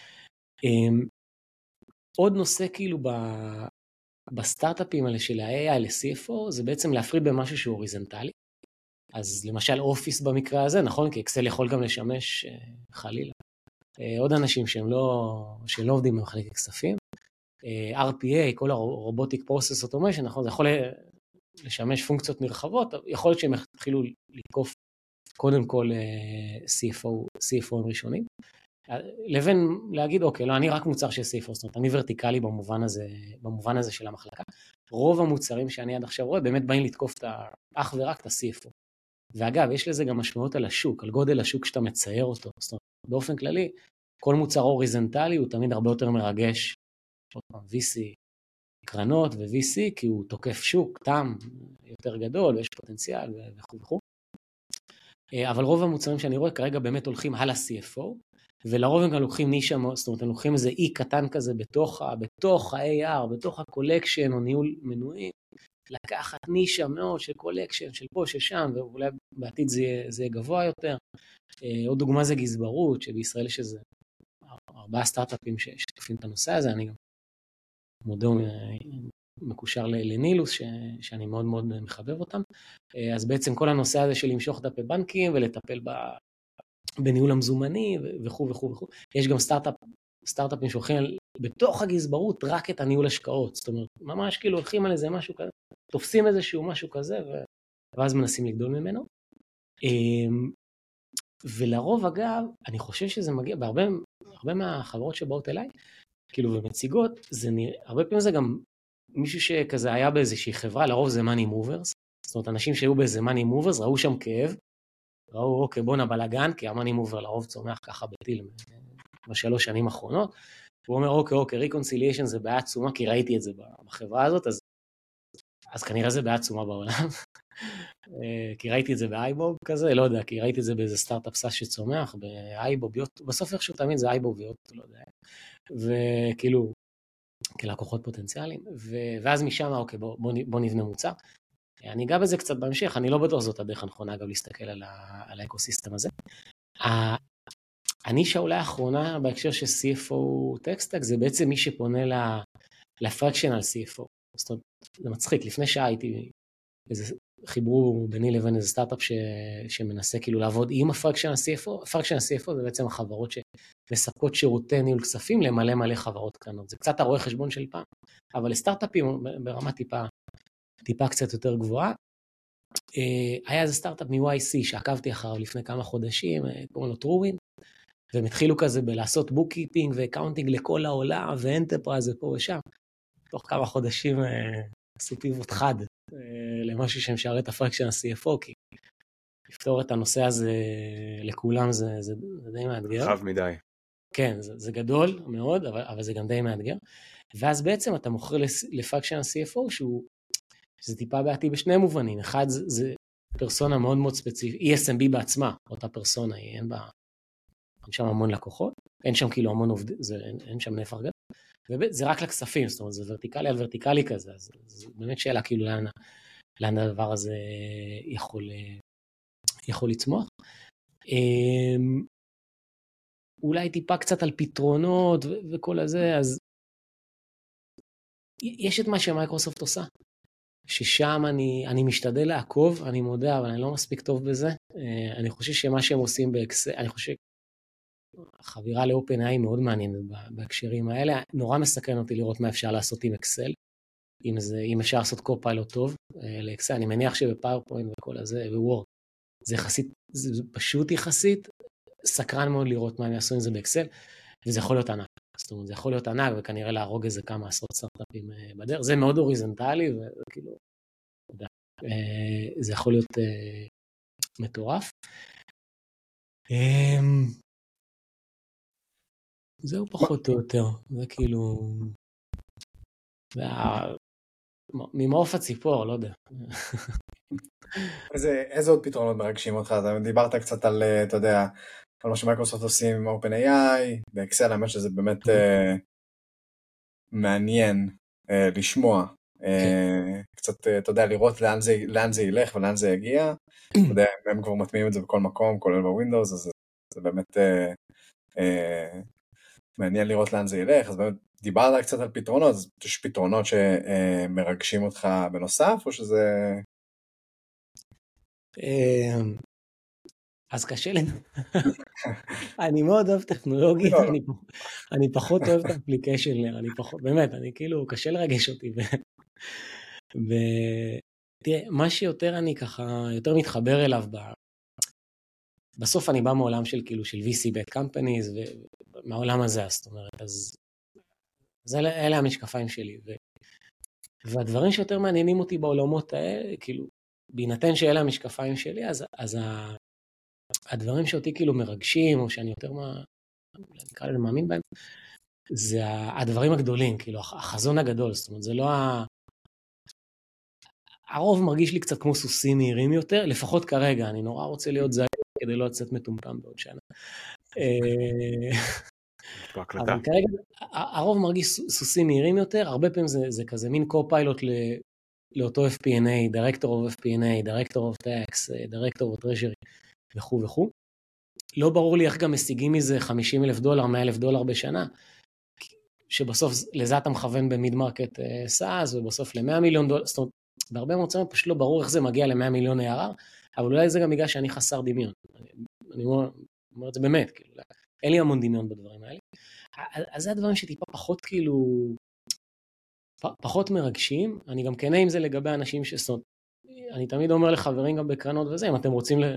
עוד נושא, כאילו, בסטארט-אפים האלה של ה-איי איי ל-סי אף או, זה בעצם להפריד במשהו שהוא אוריזנטלי. אז למשל, אופיס במקרה הזה, נכון? כי אקסל יכול גם לשמש חלילה. עוד אנשים שהם לא, שהם לא עובדים במחלקת כספים. אר פי איי, כל ה-Robotic Process Automation, נכון, זה יכול לשמש פונקציות נרחבות, יכול להיות שהם התחילו לתקוף קודם כל סי אף או, סי אף או הם ראשונים, לבין להגיד, אוקיי, לא, אני רק מוצר של סי אף או, זאת אומרת, אני ורטיקלי במובן הזה, במובן הזה של המחלקה, רוב המוצרים שאני עד עכשיו רואה, באמת באים לתקוף את האח ורק את ה-סי אף או, ואגב, יש לזה גם משמעות על השוק, על גודל השוק שאתה מצייר אותו, זאת אומרת, באופן כללי, כל מוצר אוריזנטלי הוא תמיד הרבה יותר מרגש, וי סי, קרנות ו-וי סי, כי הוא תוקף שוק, תם יותר גדול, ויש פוטנציאל וכו' וכו'. אבל רוב המוצרים שאני רואה כרגע באמת הולכים על ה-סי אף או, ולרוב הם גם לוקחים נישה, זאת אומרת, הם לוקחים איזה אי קטן כזה בתוך, בתוך ה-איי אר, בתוך הקולקשן או ניהול מנויים, לקחת נישה מאוד של קולקשן, של פה, של שם, ואולי בעתיד זה, זה גבוה יותר. עוד דוגמה זה גזברות, שבישראל יש איזה ארבעה סטארט-אפים ששתפים את הנושא הזה, אני גם מודה מקושר לנילוס, ש, שאני מאוד מאוד מחבב אותם. אז בעצם כל הנושא הזה של למשוך דפי בנקים, ולטפל ב, בניהול המזומני, וכו' וכו' וכו'. יש גם סטארט-אפ, סטארט-אפים שהולכים בתוך הגזברות רק את הניהול השקעות, זאת אומרת, ממש כאילו הולכים על איזה משהו כזה, תופסים איזשהו משהו כזה, ואז מנסים לגדול ממנו. ולרוב אגב, אני חושב שזה מגיע, בהרבה, הרבה מהחברות שבאות אליי, כאילו ומציגות, זה נראה, הרבה פעמים זה גם מישהו שכזה היה באיזושהי חברה, לרוב זה money movers, זאת אומרת, אנשים שהיו באיזה money movers, ראו שם כאב, ראו, אוקיי, בוא נבלגן, כי ה-money mover לרוב צומח ככה בטיל, בשלוש שנים האחרונות, הוא אומר, אוקיי, אוקיי, ריקונסיליישן זה בעיה עצומה, כי ראיתי את זה בחברה הזאת, אז, אז כנראה זה בעיה עצומה בעולם, כי ראיתי את זה באייבוב כזה, לא יודע, כי ראיתי את זה באיזה סטארט-אפ סאס שצומח, באייבוב, בסוף איכשהו תמיד זה אייבוב ויות, לא יודע, וכאילו, כלקוחות פוטנציאליים, ואז משם, אוקיי, בוא, בוא, בוא נבנה מוצר. אני אגע בזה קצת בהמשך, אני לא בטוח זאת הדרך הנכונה, אגב, להסתכל על, ה, על האקוסיסטם הזה. הנישה אולי האחרונה בהקשר של סי אף או טקסטק, זה בעצם מי שפונה לפרקשנל סי אף או. זאת אומרת, זה מצחיק, לפני שעה הייתי, איזה חיברו ביני לבין איזה סטארט-אפ ש, שמנסה כאילו לעבוד עם הפרקשנל סי אף או, הפרקשנל סי אף או זה בעצם החברות שמספקות שירותי ניהול כספים למלא מלא חברות קטנות. זה קצת הרואה חשבון של פעם, אבל לסטארט-אפים ברמה טיפה, טיפה קצת יותר גבוהה. היה איזה סטארט-אפ מ-וואי סי שעקבתי אחריו לפני כמה חודשים, קוראים לו טרווין, והם התחילו כזה בלעשות בוק-קיפינג ואקאונטינג לכל העולם, ואנטרפרייז ופה ושם. תוך כמה חודשים עשו פיבוט חד למשהו שמשרת הפרקשן ה-סי אף או, כי לפתור את הנושא הזה לכולם זה, זה, זה די מאתגר. רחב מדי. כן, זה, זה גדול מאוד, אבל, אבל זה גם די מאתגר. ואז בעצם אתה מוכר לפרקשן ה-סי אף או, שהוא, שזה טיפה בעייתי בשני מובנים. אחד, זה, זה פרסונה מאוד מאוד ספציפית, אי אס אם בי בעצמה, אותה פרסונה, אין בה, אין שם המון לקוחות, אין שם כאילו המון עובדים, אין, אין שם נפח גדול. וזה רק לכספים, זאת אומרת, זה ורטיקלי על ורטיקלי כזה, אז זה באמת שאלה כאילו לאן, לאן הדבר הזה יכול, יכול לצמוח. אולי טיפה קצת על פתרונות ו- וכל הזה, אז יש את מה שמייקרוסופט עושה, ששם אני, אני משתדל לעקוב, אני מודה, אבל אני לא מספיק טוב בזה. אני חושב שמה שהם עושים באקסל, אני חושב החבירה ל-OpenAI מאוד מעניינת בהקשרים האלה, נורא מסכן אותי לראות מה אפשר לעשות עם אקסל, אם, זה, אם אפשר לעשות קופיילוט טוב לאקסל, אני מניח שבפאורפוינט וכל הזה, וורד, זה יחסית, זה פשוט יחסית, סקרן מאוד לראות מה הם יעשו עם זה באקסל, וזה יכול להיות ענק, זאת אומרת, זה יכול להיות ענק, וכנראה להרוג איזה כמה עשרות סטארט-אפים בדרך, זה מאוד אוריזונטלי, וכאילו, זה יכול להיות מטורף. זהו פחות או יותר, זה כאילו, ממעוף הציפור, לא יודע. איזה עוד פתרונות מרגשים אותך? אתה דיברת קצת על, אתה יודע, על מה שמייקרוסופט עושים עם OpenAI, באקסל, האמת שזה באמת מעניין לשמוע, קצת, אתה יודע, לראות לאן זה ילך ולאן זה יגיע, אתה יודע, הם כבר מטמיעים את זה בכל מקום, כולל בווינדוס, אז זה באמת מעניין לראות לאן זה ילך. אז באמת דיברת קצת על פתרונות, אז יש פתרונות שמרגשים אותך בנוסף, או שזה... אז קשה לי. אני מאוד אוהב טכנולוגית, אני פחות אוהב את האפליקיישן, אני פחות, באמת, אני כאילו, קשה לרגש אותי. ותראה, מה שיותר אני ככה, יותר מתחבר אליו, בסוף אני בא מעולם של כאילו, של וי סי-Backed Companies, ומהעולם הזה, זאת אומרת, אז אלה המשקפיים שלי. והדברים שיותר מעניינים אותי בעולמות האלה, כאילו, בהינתן שאלה המשקפיים שלי, אז, אז ה, הדברים שאותי כאילו מרגשים, או שאני יותר מה, נקרא לי מאמין בהם, זה הדברים הגדולים, כאילו, החזון הגדול, זאת אומרת, זה לא ה... הרוב מרגיש לי קצת כמו סוסים מהירים יותר, לפחות כרגע, אני נורא רוצה להיות זהיר, כדי לא לצאת מטומטם בעוד שנה. אבל כרגע, הרוב מרגיש סוסים מהירים יותר, הרבה פעמים זה, זה כזה מין קו-פיילוט ל... לאותו אף פי אן איי, Director of אף פי אן איי, Director of Tax, Director of Treasury וכו' וכו'. לא ברור לי איך גם משיגים מזה חמישים אלף דולר, מאה אלף דולר בשנה, שבסוף לזה אתה מכוון במיד מרקט סאס, ובסוף ל-מאה מיליון דולר, זאת אומרת, בהרבה מוצאים פשוט לא ברור איך זה מגיע ל-מאה מיליון איי אר אר, אבל אולי זה גם בגלל שאני חסר דמיון. אני אומר, אומר את זה באמת, כאילו, אין לי המון דמיון בדברים האלה. אז זה הדברים שטיפה פחות כאילו... פחות מרגשים, אני גם כנה עם זה לגבי אנשים שסוד, אני תמיד אומר לחברים גם בקרנות וזה, אם אתם רוצים ל...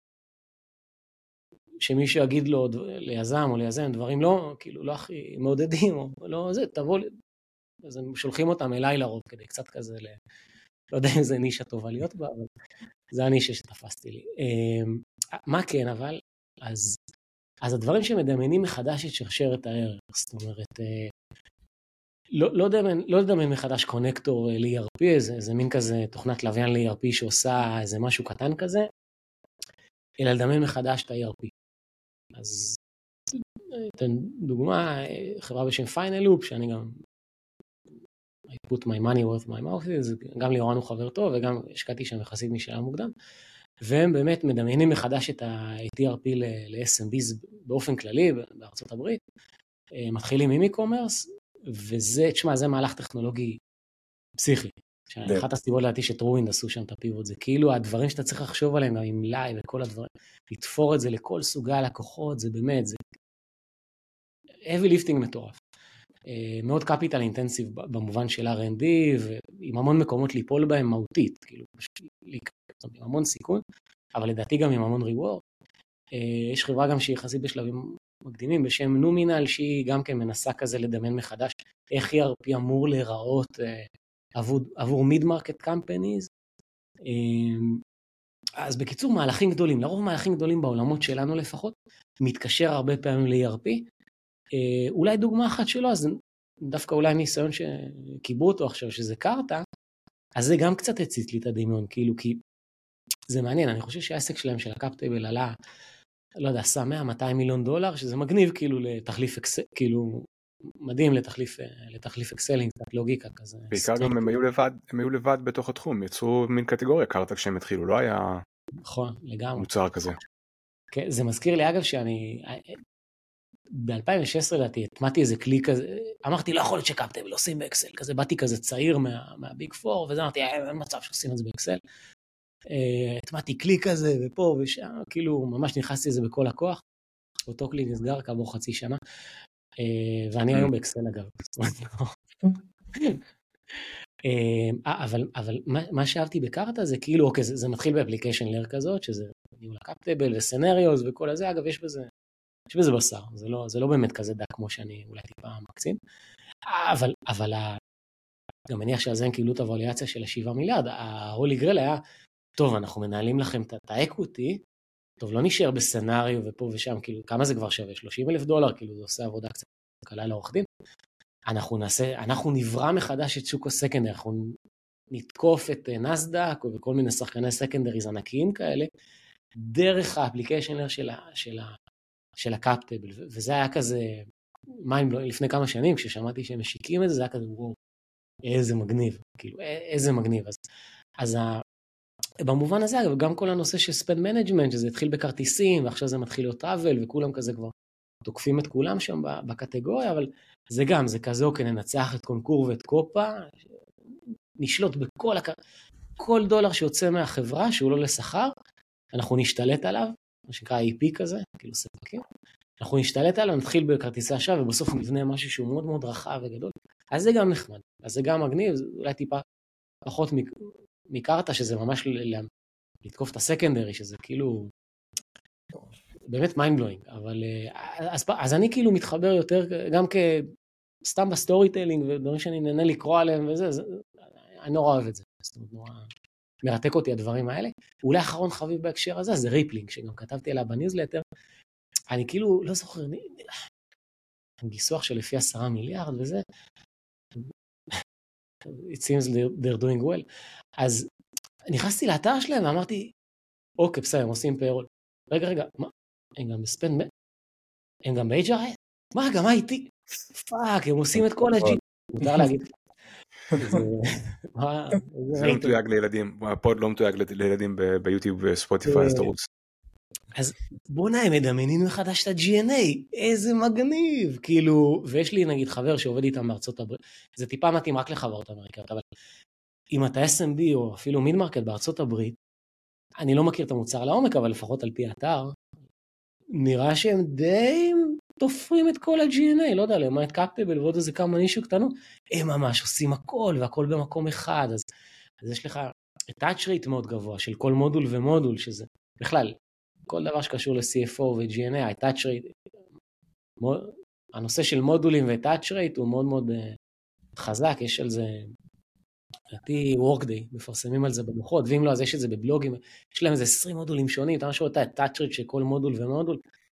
שמישהו יגיד לו ליזם או ליזם דברים לא, כאילו לא הכי מעודדים, או לא זה, תבוא, אז הם שולחים אותם אליי לרוב, כדי קצת כזה, ל... לא יודע אם זה נישה טובה להיות בה, אבל זה הנישה שתפסתי לי. מה כן, אבל, אז אז הדברים שמדמיינים מחדש את שרשרת הערך, זאת אומרת, לא, לא לדמיין, לא לדמיין מחדש קונקטור ל-אי אר פי, איזה, איזה מין כזה תוכנת לוויין ל-אי אר פי שעושה איזה משהו קטן כזה, אלא לדמיין מחדש את ה-אי אר פי. אז אתן דוגמה, חברה בשם Final Loop, שאני גם I put my money worth my mouth, גם ליאורן הוא חבר טוב, וגם השקעתי שם יחסית משלב מוקדם, והם באמת מדמיינים מחדש את ה-אי אר פי ל-אס אם ביז באופן כללי בארצות הברית, מתחילים עם e-commerce, וזה, תשמע, זה מהלך טכנולוגי פסיכי. אחת הסיבות לדעתי שטרווינד עשו שם את הפיבוט, זה כאילו הדברים שאתה צריך לחשוב עליהם, גם עם ליי וכל הדברים, לתפור את זה לכל סוגי הלקוחות, זה באמת, זה heavy lifting מטורף. מאוד capital intensive במובן של אר אנד די, ועם המון מקומות ליפול בהם מהותית, כאילו, עם המון סיכון, אבל לדעתי גם עם המון reward. יש חברה גם שהיא יחסית בשלבים מקדימים, בשם נומינל, שהיא גם כן מנסה כזה לדמיין מחדש, איך אי אר פי אמור להיראות עבור, עבור mid-market companies. אז בקיצור, מהלכים גדולים, לרוב מהלכים גדולים בעולמות שלנו לפחות, מתקשר הרבה פעמים ל-אי אר פי. אולי דוגמה אחת שלו, אז דווקא אולי ניסיון שקיברו אותו עכשיו, שזה קארטה, אז זה גם קצת הציץ לי את הדמיון, כאילו, כי זה מעניין, אני חושב שהעסק שלהם של הקאפטייבל עלה, לא יודע, עשה מאה מאתיים מיליון דולר, שזה מגניב כאילו לתחליף אקסל, כאילו מדהים לתחליף, לתחליף אקסלינג, קצת לוגיקה כזה. בעיקר גם הם היו לבד, הם היו לבד בתוך התחום, יצרו מין קטגוריה, קארטה כשהם התחילו, לא היה נכון, לגמרי. מוצר כזה. כן, זה מזכיר לי אגב שאני, ב-אלפיים ושש עשרה לדעתי, התמדתי איזה כלי כזה, אמרתי לא יכול להיות שקאפטייבל עושים באקסל, כזה באתי כזה צעיר מה, מהביג פור, וזה אמרתי, אין מצב שעושים את זה באקסל. התמדתי כלי כזה ופה ושם, כאילו ממש נכנסתי לזה בכל הכוח, אותו כלי נסגר כעבור חצי שנה, ואני היום באקסל אגב. אבל, אבל מה שאהבתי בקארטה זה כאילו, אוקיי, זה, זה מתחיל באפליקיישן לר כזאת, שזה ניהול הקאפטייבל וסנריוז וכל הזה, אגב יש בזה, יש בזה בשר, זה לא, זה לא באמת כזה דק כמו שאני אולי טיפה מקצין, אבל, אבל גם מניח שעל זה הם קיבלו את הווליאציה של השבעה מיליארד, ההולי גרל היה, טוב, אנחנו מנהלים לכם את האקוויטי, טוב, לא נשאר בסנריו ופה ושם, כאילו, כמה זה כבר שווה? שלושים אלף דולר, כאילו, זה עושה עבודה קצת קלה לעורך דין. אנחנו נעשה, אנחנו נברא מחדש את שוק הסקנדרי, אנחנו נתקוף את נסדק וכל מיני שחקני סקנדריז ענקיים כאלה, דרך האפליקיישנר של, של, של הקאפטייבל, וזה היה כזה, מים לפני כמה שנים, כששמעתי שהם משיקים את זה, זה היה כזה, וואו, איזה מגניב, כאילו, איזה מגניב. אז, אז ה... במובן הזה, אגב, גם כל הנושא של ספנד מנג'מנט, שזה התחיל בכרטיסים, ועכשיו זה מתחיל להיות טראבל, וכולם כזה כבר תוקפים את כולם שם בקטגוריה, אבל זה גם, זה כזה, אוקיי, ננצח את קונקור ואת קופה, נשלוט בכל, הק... כל דולר שיוצא מהחברה, שהוא לא לשכר, אנחנו נשתלט עליו, מה שנקרא איי פי כזה, כאילו ספקים, אנחנו נשתלט עליו, נתחיל בכרטיסי אשראי, ובסוף נבנה משהו שהוא מאוד מאוד רחב וגדול, אז זה גם נחמד, אז זה גם מגניב, זה אולי טיפה פחות מ... מקארטה, שזה ממש לתקוף את הסקנדרי, שזה כאילו באמת מיינד בלואינג, אבל אז, אז אני כאילו מתחבר יותר גם כסתם בסטורי טיילינג ודברים שאני נהנה לקרוא עליהם וזה, זה, אני נורא אוהב את זה, זאת אומרת, נורא מרתק אותי הדברים האלה. אולי אחרון חביב בהקשר הזה, זה ריפלינג, שגם כתבתי עליו בניוזלטר, אני כאילו לא זוכר, גיסוח שלפי עשרה מיליארד וזה, it seems they're doing well. אז נכנסתי לאתר שלהם ואמרתי, אוקיי, בסדר, הם עושים פיירול. רגע, רגע, מה? הם גם בספנד, הם גם ב-אייץ' אר אס? מה, גם איי-טי? פאק, הם עושים את כל הג'י. מותר להגיד. זה לא מתויג לילדים, הפוד לא מתויג לילדים ביוטיוב וספוטיפיי, אז תרוץ. אז בוא נהיה מדמיינים מחדש את ה-ג'י אן איי, איזה מגניב, כאילו, ויש לי נגיד חבר שעובד איתם בארצות הברית, זה טיפה מתאים רק לחברות אמריקאיות, אבל אם אתה אס אם בי או אפילו מיד מרקט בארצות הברית, אני לא מכיר את המוצר לעומק, אבל לפחות על פי האתר, נראה שהם די תופרים את כל ה-ג'י אן איי, לא יודע, למה את קאפטייבל ועוד איזה כמה נישו קטנות, הם ממש עושים הכל, והכל במקום אחד, אז, אז יש לך touch rate מאוד גבוה, של כל מודול ומודול, שזה בכלל, כל דבר שקשור ל-סי אף או ו-ג'י אן איי, ה-touch rate, הנושא של מודולים ו-touch rate הוא מאוד מאוד חזק, יש על זה, לדעתי וורקדיי, מפרסמים על זה בדוחות, ואם לא, אז יש את זה בבלוגים, יש להם איזה עשרים מודולים שונים, אתה משהו אותה, touch rate של כל מודול ומודול,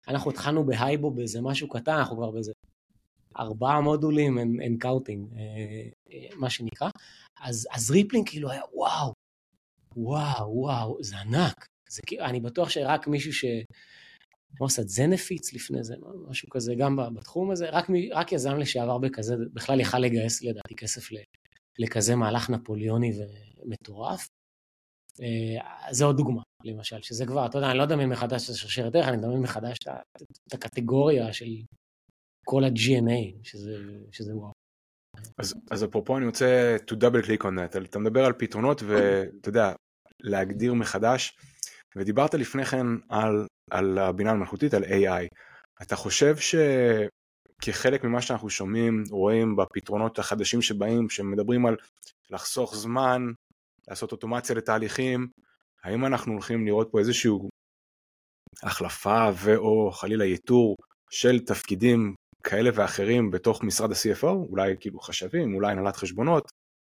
אנחנו התחלנו בהייבו באיזה משהו קטן, אנחנו כבר באיזה ארבעה מודולים and counting, מה שנקרא. אז, אז ריפלינג כאילו היה וואו, וואו, וואו, זה ענק. זה, אני בטוח שרק מישהו ש... כמו עושה זנפיץ לפני זה, משהו כזה, גם בתחום הזה, רק, רק יזם לשעבר בכזה, בכלל יכל לגייס לדעתי כסף לכזה מהלך נפוליוני ומטורף. זה עוד דוגמה, למשל, שזה כבר, אתה יודע, אני לא יודע מי מחדש את השרשרת ערך, אני מדמיין מחדש את הקטגוריה של כל ה-ג'י אן איי, שזה, שזה וואו. אז, אז אפרופו אני רוצה to double click on that, אתה מדבר על פתרונות ואתה יודע, להגדיר מחדש, ודיברת לפני כן על, על הבינה המלאכותית, על איי איי. אתה חושב שכחלק ממה שאנחנו שומעים, רואים בפתרונות החדשים שבאים, שמדברים על לחסוך זמן, לעשות אוטומציה לתהליכים, האם אנחנו הולכים לראות פה איזשהו החלפה ואו חלילה ייתור של תפקידים כאלה ואחרים בתוך משרד ה-סי אף או? אולי כאילו חשבים, אולי הנהלת חשבונות?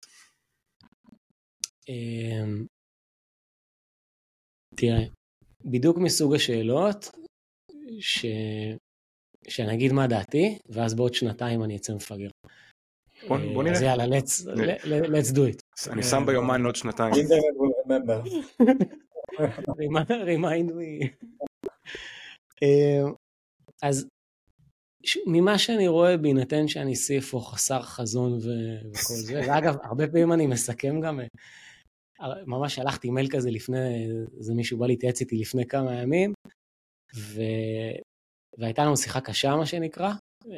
תראה, בדיוק מסוג השאלות, ש... שנגיד מה דעתי, ואז בעוד שנתיים אני אצא מפגר. בוא, בוא נראה. אז יאללה, let's, let's do it. אני שם ביומן עוד שנתיים. Internet will remember. remind me. אז ממה שאני רואה, בהינתן שאני סי אף או חסר חזון וכל זה, ואגב, הרבה פעמים אני מסכם גם, ממש הלכתי מייל כזה לפני, זה מישהו בא להתייעץ איתי לפני כמה ימים, ו... והייתה לנו שיחה קשה, מה שנקרא,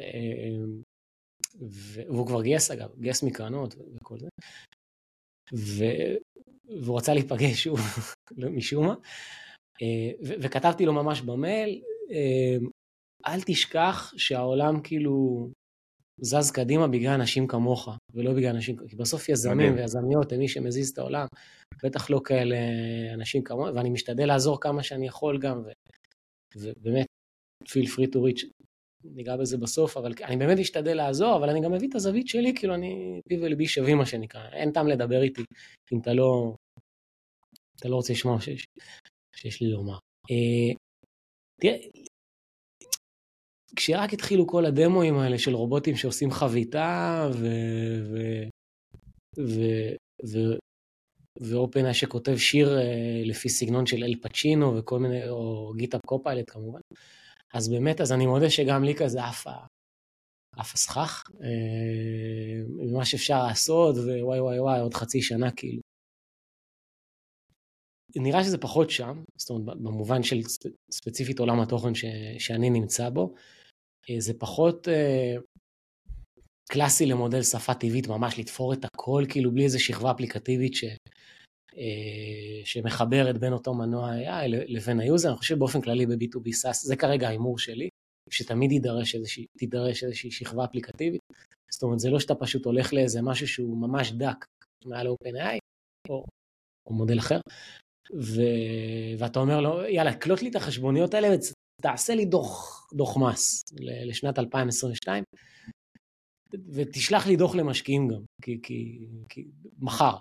והוא כבר גייס, אגב, גייס מקרנות וכל זה, ו... והוא רצה להיפגש שוב, משום מה, ו... וכתבתי לו ממש במייל, אל תשכח שהעולם כאילו זז קדימה בגלל אנשים כמוך, ולא בגלל אנשים, כי בסוף יזמים ויזמיות הם מי שמזיז את העולם, בטח לא כאלה אנשים כמוך, ואני משתדל לעזור כמה שאני יכול גם, ו... ובאמת, feel free to reach, ניגע בזה בסוף, אבל אני באמת אשתדל לעזור, אבל אני גם מביא את הזווית שלי, כאילו אני פי ולבי שווים מה שנקרא, אין טעם לדבר איתי, אם אתה לא, אתה לא רוצה לשמוע שיש, שיש לי לומר. תראה, כשרק התחילו כל הדמוים האלה של רובוטים שעושים חביתה, ו... ו... ו... ו... ואופן שכותב שיר לפי סגנון של אל פצ'ינו, וכל מיני, או גיטאפ קופיילוט כמובן, אז באמת, אז אני מודה שגם לי כזה אף, אף הסכך, ממה שאפשר לעשות, ווואי וואי וואי, עוד חצי שנה כאילו. נראה שזה פחות שם, זאת אומרת, במובן של ספציפית עולם התוכן ש, שאני נמצא בו, זה פחות קלאסי למודל שפה טבעית, ממש לתפור את הכל, כאילו בלי איזה שכבה אפליקטיבית ש, שמחברת בין אותו מנוע איי איי לבין היוזר. אני חושב באופן כללי ב-בי טו בי SaaS, זה כרגע האימור שלי, שתמיד יידרש איזושהי, תידרש איזושהי שכבה אפליקטיבית. זאת אומרת, זה לא שאתה פשוט הולך לאיזה משהו שהוא ממש דק, מעל OpenAI, או, או מודל אחר, ו... ואתה אומר לו, יאללה, קלוט לי את החשבוניות האלה, ותעשה לי דוח, דוח מס לשנת אלפיים עשרים ושתיים, ותשלח לי דוח למשקיעים גם, כי, כי, כי מחר.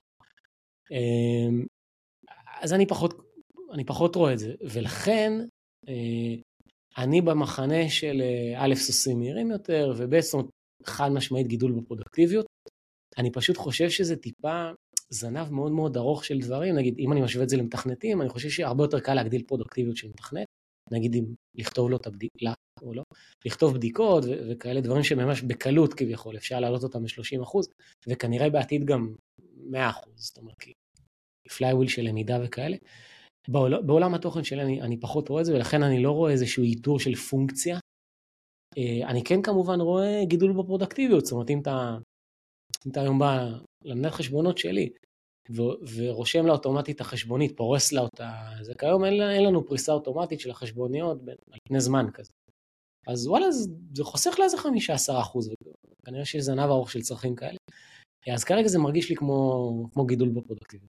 אז אני פחות, אני פחות רואה את זה, ולכן אני במחנה של א' סוסים מהירים יותר, ובעצם חד משמעית גידול בפרודקטיביות. אני פשוט חושב שזה טיפה זנב מאוד מאוד ארוך של דברים, נגיד אם אני משווה את זה למתכנתים, אני חושב שהרבה יותר קל להגדיל פרודקטיביות של מתכנת, נגיד אם לכתוב לו את הבדיקה, או לא, לכתוב בדיקות ו- וכאלה דברים שממש בקלות כביכול, אפשר להעלות אותם ל-שלושים אחוז, וכנראה בעתיד גם מאה אחוז, זאת אומרת, כי פלייוויל של למידה וכאלה. בעול, בעולם התוכן שלי אני, אני פחות רואה את זה, ולכן אני לא רואה איזשהו איתור של פונקציה. אני כן כמובן רואה גידול בפרודקטיביות, זאת אומרת, אם אתה, אם אתה היום בא למנהל חשבונות שלי, ו- ורושם לה אוטומטית את החשבונית, פורס לה אותה, זה כיום אין, אין לנו פריסה אוטומטית של החשבוניות על פני זמן כזה. אז וואלה, זה, זה חוסך לאיזה חמישה עשר אחוז, וכנראה שיש זנב ארוך של צרכים כאלה. אז כרגע זה מרגיש לי כמו, כמו גידול בפרודקטיביות.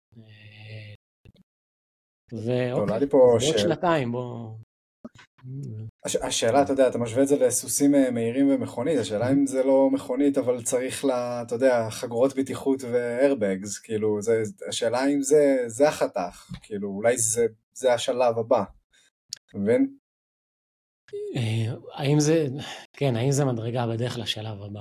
ואוקיי, בעוד שנתיים, בוא... השאלה, אתה יודע, אתה משווה את זה לסוסים מהירים ומכונית, השאלה אם זה לא מכונית, אבל צריך לה, אתה יודע, חגורות בטיחות ואיירבגס, כאילו, זה, השאלה אם זה, זה החתך, כאילו, אולי זה, זה השלב הבא, מבין? האם זה, כן, האם זה מדרגה בדרך לשלב הבא?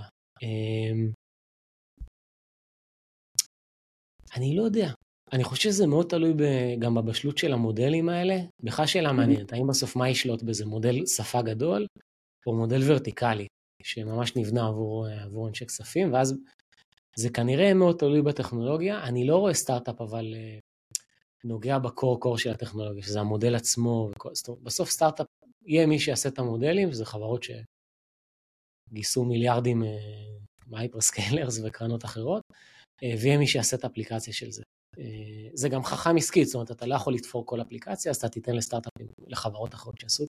אני לא יודע. אני חושב שזה מאוד תלוי גם בבשלות של המודלים האלה. בכלל שאלה מעניינת, האם בסוף מה ישלוט בזה? מודל שפה גדול או מודל ורטיקלי, שממש נבנה עבור, עבור אנשי כספים, ואז זה כנראה מאוד תלוי בטכנולוגיה. אני לא רואה סטארט-אפ, אבל נוגע בקור-קור של הטכנולוגיה, שזה המודל עצמו. וכל, בסוף סטארט-אפ יהיה מי שיעשה את המודלים, שזה חברות שגייסו מיליארדים מהייפרסקיילרס וקרנות אחרות, ויהיה מי שיעשה את האפליקציה של זה. זה גם חכם עסקית, זאת אומרת, אתה לא יכול לתפור כל אפליקציה, אז אתה תיתן לסטארט-אפים, לחברות אחרות שעשו.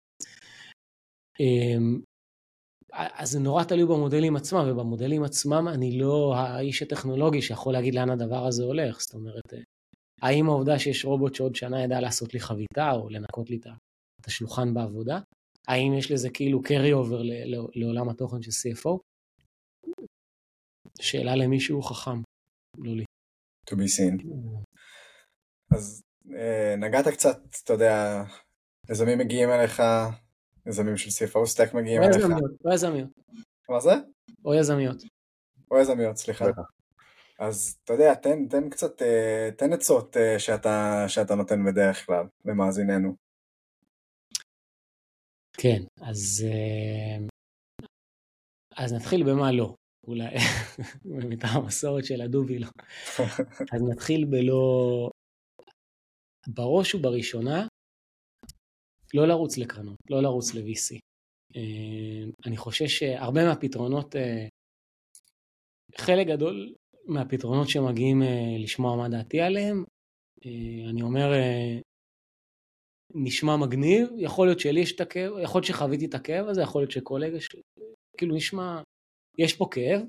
אז זה נורא תלוי במודלים עצמם, ובמודלים עצמם אני לא האיש הטכנולוגי שיכול להגיד לאן הדבר הזה הולך. זאת אומרת, האם העובדה שיש רובוט שעוד שנה ידע לעשות לי חביתה, או לנקות לי את השולחן בעבודה? האם יש לזה כאילו carry over לעולם התוכן של סי אף או? שאלה למישהו חכם, לא לי. To be seen. אז נגעת קצת, אתה יודע, יזמים מגיעים אליך, יזמים של סי אף או סטאק מגיעים אליך. או יזמיות. מה זה? או יזמיות. או יזמיות, סליחה. אז אתה יודע, תן, תן קצת, תן עצות שאתה, שאתה נותן בדרך כלל למאזיננו. כן, אז, אז נתחיל במה לא. אולי, מטעם המסורת של הדובי לא. אז נתחיל בלא, בראש ובראשונה, לא לרוץ לקרנות, לא לרוץ ל-וי סי. אני חושב שהרבה מהפתרונות, חלק גדול מהפתרונות שמגיעים לשמוע מה דעתי עליהם, אני אומר, נשמע מגניב, יכול להיות שלי יש את הכאב, יכול להיות שחוויתי את הכאב הזה, יכול להיות שקולגה, כאילו נשמע, יש פה כאב.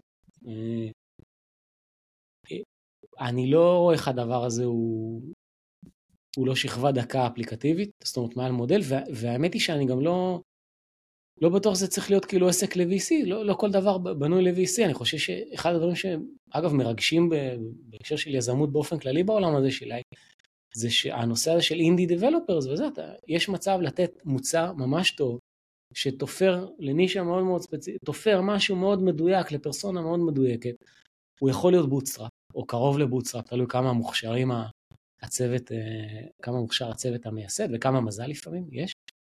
אני לא רואה איך הדבר הזה הוא, הוא לא שכבה דקה אפליקטיבית, זאת אומרת מעל מודל, והאמת היא שאני גם לא, לא בטוח זה צריך להיות כאילו עסק ל-וי סי, לא, לא כל דבר בנוי ל-וי סי. אני חושב שאחד הדברים שאגב מרגשים בהקשר של יזמות באופן כללי בעולם הזה שלי, זה שהנושא הזה של אינדי דבלופרס וזה, יש מצב לתת מוצר ממש טוב, שתופר לנישה מאוד מאוד ספציפית, תופר משהו מאוד מדויק, לפרסונה מאוד מדויקת, הוא יכול להיות בוטסטראפ, או קרוב לבוטסטראפ, תלוי כמה מוכשרים הצוות, כמה מוכשר הצוות המייסד, וכמה מזל לפעמים יש.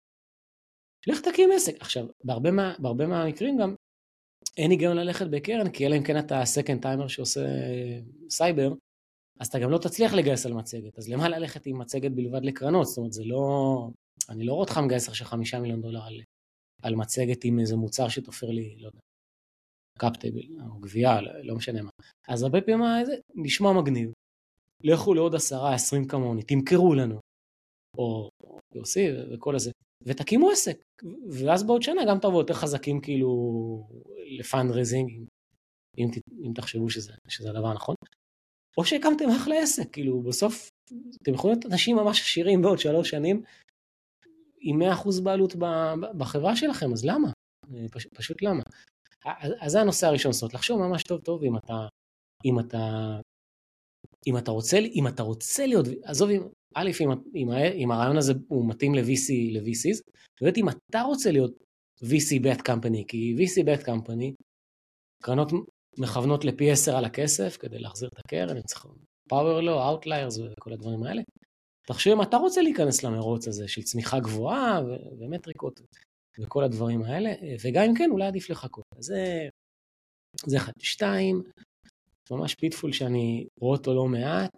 לך תקים עסק. עכשיו, בהרבה, מה, בהרבה מהמקרים גם, אין היגיון ללכת בקרן, כי אלא אם כן אתה סקנד טיימר שעושה סייבר, אז אתה גם לא תצליח לגייס על מצגת. אז למה ללכת עם מצגת בלבד לקרנות? זאת אומרת, זה לא, אני לא רואה אותך מגייס עכשיו חמישה מיליון דולר על, על מצגת עם איזה מוצר שתופר לי, לא יודע, קאפטייבל, או גבייה, לא, לא משנה מה. אז הרבה פעמים זה נשמע מגניב. לכו לעוד עשרה, עשרים כמוני, תמכרו לנו. או יוסי וכל הזה. ותקימו עסק. ואז בעוד שנה גם תבואו יותר חזקים כאילו לפאנדרייזינג, אם, אם תחשבו שזה, שזה הדבר הנכון. או שהקמתם אחלה עסק, כאילו בסוף אתם יכולים להיות אנשים ממש עשירים בעוד שלוש שנים, עם מאה אחוז בעלות בחברה שלכם, אז למה? פש, פשוט למה? אז זה הנושא הראשון, זאת אומרת, לחשוב ממש טוב טוב, אם אתה, אם אתה, אם אתה רוצה, אם אתה רוצה להיות, עזוב, א', אם, אם, אם הרעיון הזה הוא מתאים ל-וי סי, ל-וי סיז, ובאמת אם אתה רוצה להיות וי סי bad company, כי וי סי bad company, קרנות מכוונות לפי עשר על הכסף, כדי להחזיר את הקרן, הם צריכים power law, outliers וכל הדברים האלה. תחשוב אם אתה רוצה להיכנס למרוץ הזה של צמיחה גבוהה ו- ומטריקות וכל הדברים האלה, וגם אם כן, אולי עדיף לחכות. אז זה, זה אחד. שתיים, ממש פיטפול שאני רואה אותו לא מעט.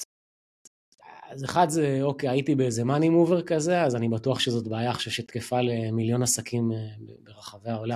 אז אחד זה, אוקיי, הייתי באיזה money mover כזה, אז אני בטוח שזאת בעיה עכשיו שתקפה למיליון עסקים ברחבי העולם.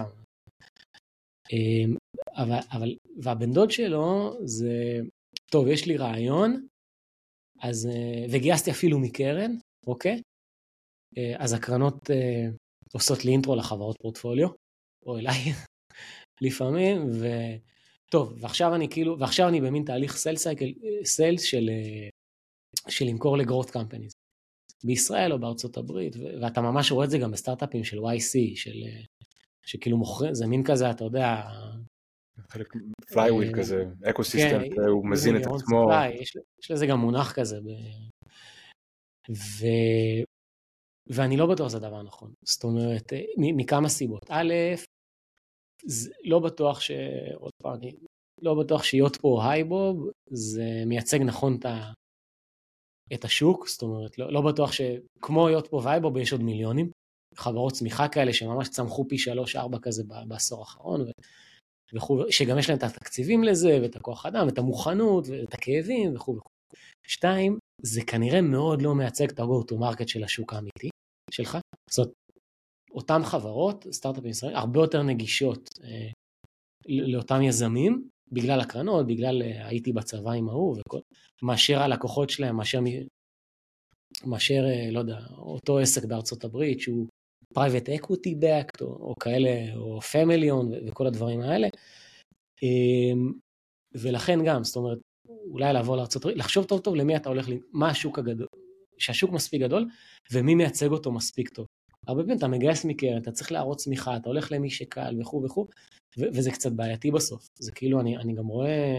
אבל, אבל, והבן דוד שלו זה, טוב, יש לי רעיון, אז, וגייסתי אפילו מקרן, אוקיי? אז הקרנות עושות לי אינטרו לחברות פורטפוליו, או אליי, לפעמים, וטוב, ועכשיו אני כאילו, ועכשיו אני במין תהליך סייל סייקל, סיילס של, של למכור לגרוט קמפניז, בישראל או בארצות הברית, ואתה ממש רואה את זה גם בסטארט-אפים של וואי סי, של, שכאילו מוכרים, זה מין כזה, אתה יודע, חלק פלייוויל כזה, אקוסיסטם, הוא מזין את עצמו. יש לזה גם מונח כזה. ואני לא בטוח זה דבר נכון. זאת אומרת, מכמה סיבות. א', לא בטוח ש... עוד פעם, אני לא בטוח להיות פה הייבוב, זה מייצג נכון את השוק, זאת אומרת, לא, לא בטוח שכמו להיות פה וייבוב יש עוד מיליונים, חברות צמיחה כאלה שממש צמחו פי שלוש, ארבע כזה בעשור האחרון, ו... וכו', שגם יש להם את התקציבים לזה, ואת הכוח אדם, את המוכנות, ואת הכאבים, וכו' וכו'. שתיים, זה כנראה מאוד לא מייצג את ה-go to market של השוק האמיתי שלך. זאת אומרת, אותם חברות, סטארט-אפים ישראל, הרבה יותר נגישות אה, לאותם יזמים, בגלל הקרנות, בגלל אה, הייתי בצבא עם ההוא, וכל, מאשר הלקוחות שלהם, מאשר, מאשר אה, לא יודע, אותו עסק בארצות הברית, שהוא private equity backed, או, או כאלה, או family-owned, וכל הדברים האלה. אה, ולכן גם, זאת אומרת, אולי לעבור לארצות הברית, לחשוב טוב טוב למי אתה הולך, מה השוק הגדול, שהשוק מספיק גדול, ומי מייצג אותו מספיק טוב. הרבה פעמים אתה מגייס מקרן, אתה צריך להראות צמיחה, אתה הולך למי שקל וכו' וכו', ו- וזה קצת בעייתי בסוף. זה כאילו, אני, אני גם רואה,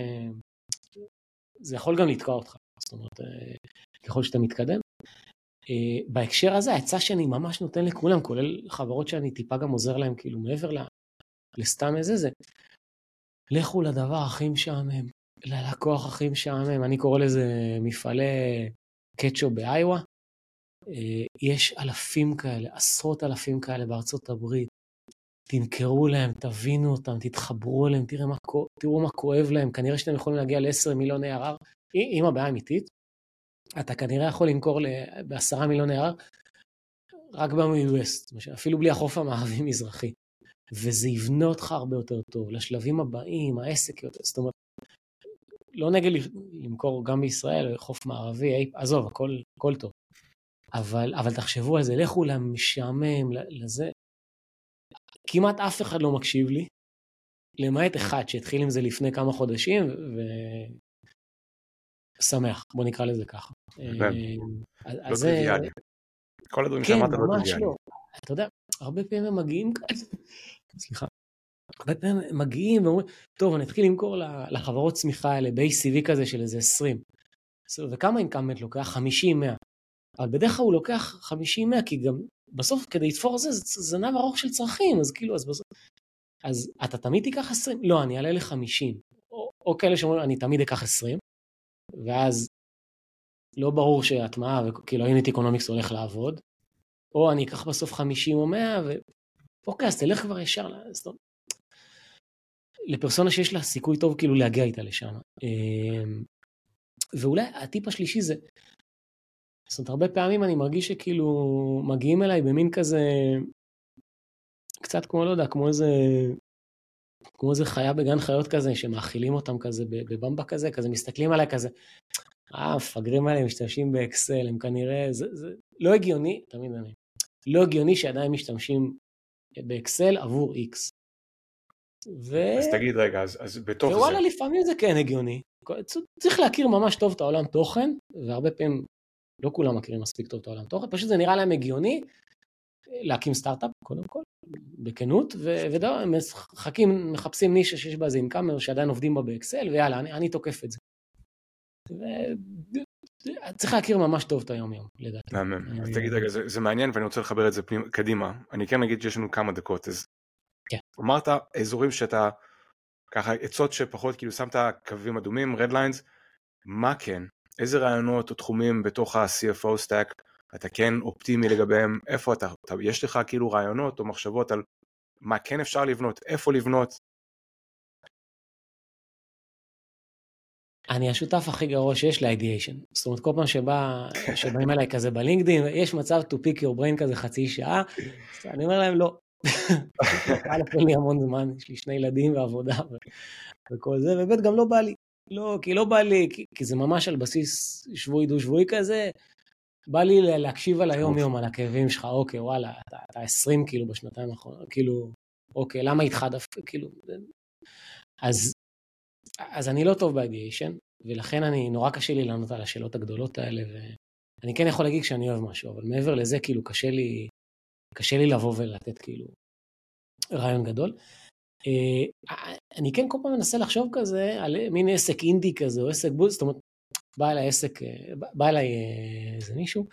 זה יכול גם לתקוע אותך, זאת אומרת, ככל שאתה מתקדם. בהקשר הזה, העצה שאני ממש נותן לכולם, כולל חברות שאני טיפה גם עוזר להם, כאילו מעבר לסתם איזה, זה, לכו לדבר הכי משעמם, ללקוח הכי משעמם, אני קורא לזה מפעלי קטשופ באיווה, יש אלפים כאלה, עשרות אלפים כאלה בארצות הברית, תמכרו להם, תבינו אותם, תתחברו אליהם, תראו מה, תראו מה כואב להם, כנראה שאתם יכולים להגיע ל-עשרה מיליון A R R, אם הבעיה אמיתית, אתה כנראה יכול למכור ב-עשרה מיליון A R R, רק ב-מידווסט, אפילו בלי החוף המערבי-מזרחי, וזה יבנה אותך הרבה יותר טוב, לשלבים הבאים, העסק יותר, זאת אומרת, לא נגד למכור גם בישראל, חוף מערבי, עזוב, הכל, הכל טוב. אבל, אבל תחשבו על זה, לכו למשעמם, לזה. כמעט אף אחד לא מקשיב לי, למעט אחד שהתחיל עם זה לפני כמה חודשים, ושמח, בוא נקרא לזה ככה. לא טריוויאלי. כל הדברים שאמרת לא טריוויאלי. אתה יודע, הרבה פעמים הם מגיעים, סליחה, הרבה פעמים הם מגיעים ואומרים, טוב, אני אתחיל למכור לחברות צמיחה האלה, ב-A C V כזה של איזה עשרים. וכמה אינקאמנט לוקח? חמישים מאה. אבל בדרך כלל הוא לוקח חמישים מאה, כי גם בסוף כדי לתפור זה, זה זנב ארוך של צרכים, אז כאילו, אז בסוף, אז אתה תמיד תיקח עשרים? לא, אני אעלה ל-חמישים. או, או כאלה שאומרים, אני תמיד אקח עשרים, ואז לא ברור שהטמעה, וכאילו, יוניט אקונומיקס הולך לעבוד, או אני אקח בסוף חמישים או מאה, ואוקיי, אז תלך כבר ישר, לפרסונה שיש לה סיכוי טוב, כאילו, להגיע איתה לשם. ואולי הטיפ השלישי זה, זאת אומרת, הרבה פעמים אני מרגיש שכאילו מגיעים אליי במין כזה, קצת כמו, לא יודע, כמו איזה, כמו איזה חיה בגן חיות כזה, שמאכילים אותם כזה בבמבה כזה, כזה מסתכלים עליי כזה, אה, מפגרים עליהם, משתמשים באקסל, הם כנראה, זה, זה לא הגיוני, תמיד אני, לא הגיוני שעדיין משתמשים באקסל עבור X. ו... אז תגיד רגע, אז, אז בתוך ווואלה, זה... לפעמים זה כן הגיוני. צריך להכיר ממש טוב את העולם תוכן, והרבה פעמים לא כולם מכירים מספיק טוב את העולם תוכן, פשוט זה נראה להם הגיוני להקים סטארט-אפ, קודם כל, בכנות, ודאו, הם מחכים, מחפשים נישה שיש בה איזה אינקאמר, שעדיין עובדים בה באקסל, ויאללה, אני, אני תוקף את זה. ו... צריך להכיר ממש טוב את היום-יום, לדעתי. מהמם. אז תגיד רגע, זה, זה מעניין, ואני רוצה לחבר את זה פנים, קדימה. אני כן אגיד שיש לנו כמה דקות, אז... כן. אמרת, אזורים שאתה, ככה, עצות שפחות, כאילו, שמת קווים אדומים, red lines, מה כן? איזה רעיונות או תחומים בתוך ה-C F O stack אתה כן אופטימי לגביהם? איפה אתה, אתה, יש לך כאילו רעיונות או מחשבות על מה כן אפשר לבנות, איפה לבנות? אני השותף הכי גרוע שיש ל-ideation. זאת אומרת, כל פעם שבא, שבאים אליי כזה בלינקדין, יש מצב to pick your brain כזה חצי שעה, אני אומר להם לא. אין לי המון זמן, יש לי שני ילדים ועבודה וכל זה, ובית גם לא בא לי. לא, כי לא בא לי, כי, כי זה ממש על בסיס שבועי דו שבועי כזה, בא לי להקשיב על היום יום, על הכאבים שלך, אוקיי, וואלה, אתה, אתה עשרים כאילו בשנתיים האחרונות, כאילו, אוקיי, למה איתך דווקא, כאילו, אז, אז אני לא טוב באידיאשן, ולכן אני, נורא קשה לי לענות על השאלות הגדולות האלה, ואני כן יכול להגיד שאני אוהב משהו, אבל מעבר לזה, כאילו, קשה לי, קשה לי לבוא ולתת, כאילו, רעיון גדול. אני כן כל פעם מנסה לחשוב כזה על מין עסק אינדי כזה או עסק בוז, זאת אומרת בא אליי עסק, בא אליי איזה מישהו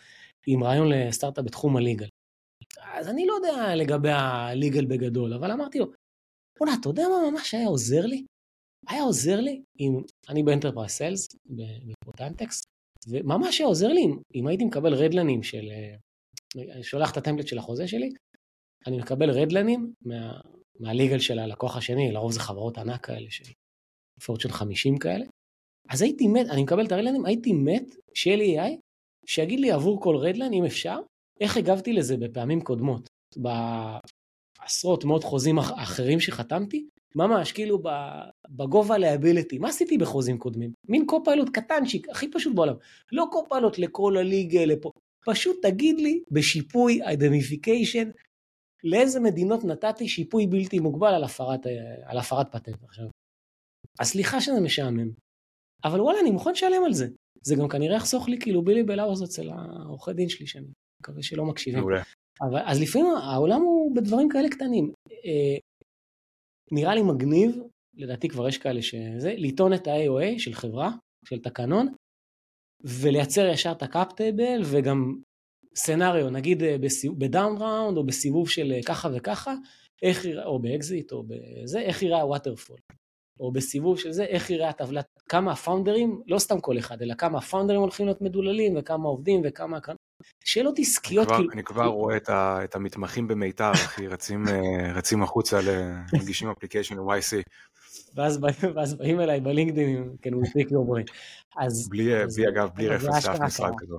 עם רעיון לסטארט-אפ בתחום הליגל. אז אני לא יודע לגבי הליגל בגדול, אבל אמרתי לו, בונה, אתה יודע מה ממש היה עוזר לי? היה עוזר לי, אם, אני באנטרפרייז סיילס, בפרוטנטקס, וממש היה עוזר לי אם, אם הייתי מקבל רדלנים של, אני שולח את הטמפלט של החוזה שלי, אני מקבל רדלנים מה, מהליגל של הלקוח השני, לרוב זה חברות ענק כאלה, של פורצ'ן חמישים כאלה, אז הייתי מת, אני מקבל את הרדלנים, הייתי מת שיהיה לי איי, שיגיד לי עבור כל רדלן, אם אפשר, איך הגבתי לזה בפעמים קודמות, בעשרות מאות חוזים אחרים שחתמתי, ממש, כאילו בגובה לאביליטי, מה עשיתי בחוזים קודמים? מין קופיילוט קטנשיק, הכי פשוט בעולם, לא קופיילוט לכל הליגה, לפה, פשוט תגיד לי בשיפוי, אידנטיפיקיישן, לאיזה מדינות נתתי שיפוי בלתי מוגבל על הפרת, על הפרת פטנט עכשיו. אז סליחה שזה משעמם, אבל וואלה, אני מוכן לשלם על זה. זה גם כנראה יחסוך לי כאילו בילי בלאוז אצל העורכי דין שלי, שאני מקווה שלא מקשיבים. אבל, אז לפעמים העולם הוא בדברים כאלה קטנים. אה, נראה לי מגניב, לדעתי כבר יש כאלה שזה, לטעון את ה-איי או איי של חברה, של תקנון, ולייצר ישר את הקאפ-טייבל, וגם סנריו, נגיד בדאון ראונד, או בסיבוב של ככה וככה, איך יראה, או באקזיט, או בזה, איך יראה הווטרפול. או בסיבוב של זה, איך יראה הטבלת, כמה הפאונדרים, לא סתם כל אחד, אלא כמה הפאונדרים הולכים להיות מדוללים, וכמה עובדים, וכמה... שאלות עסקיות... אני כבר, אני כבר רואה את, ה, את המתמחים במיתר, אחי, רצים, רצים החוצה למגישים אפליקיישן ל-וואי סי. ואז, ואז באים אליי בלינקדין, כן, הוא פיק יורבוי. אז... בלי, אז, בלי אגב, בלי רפרנס לאף משרד כזו.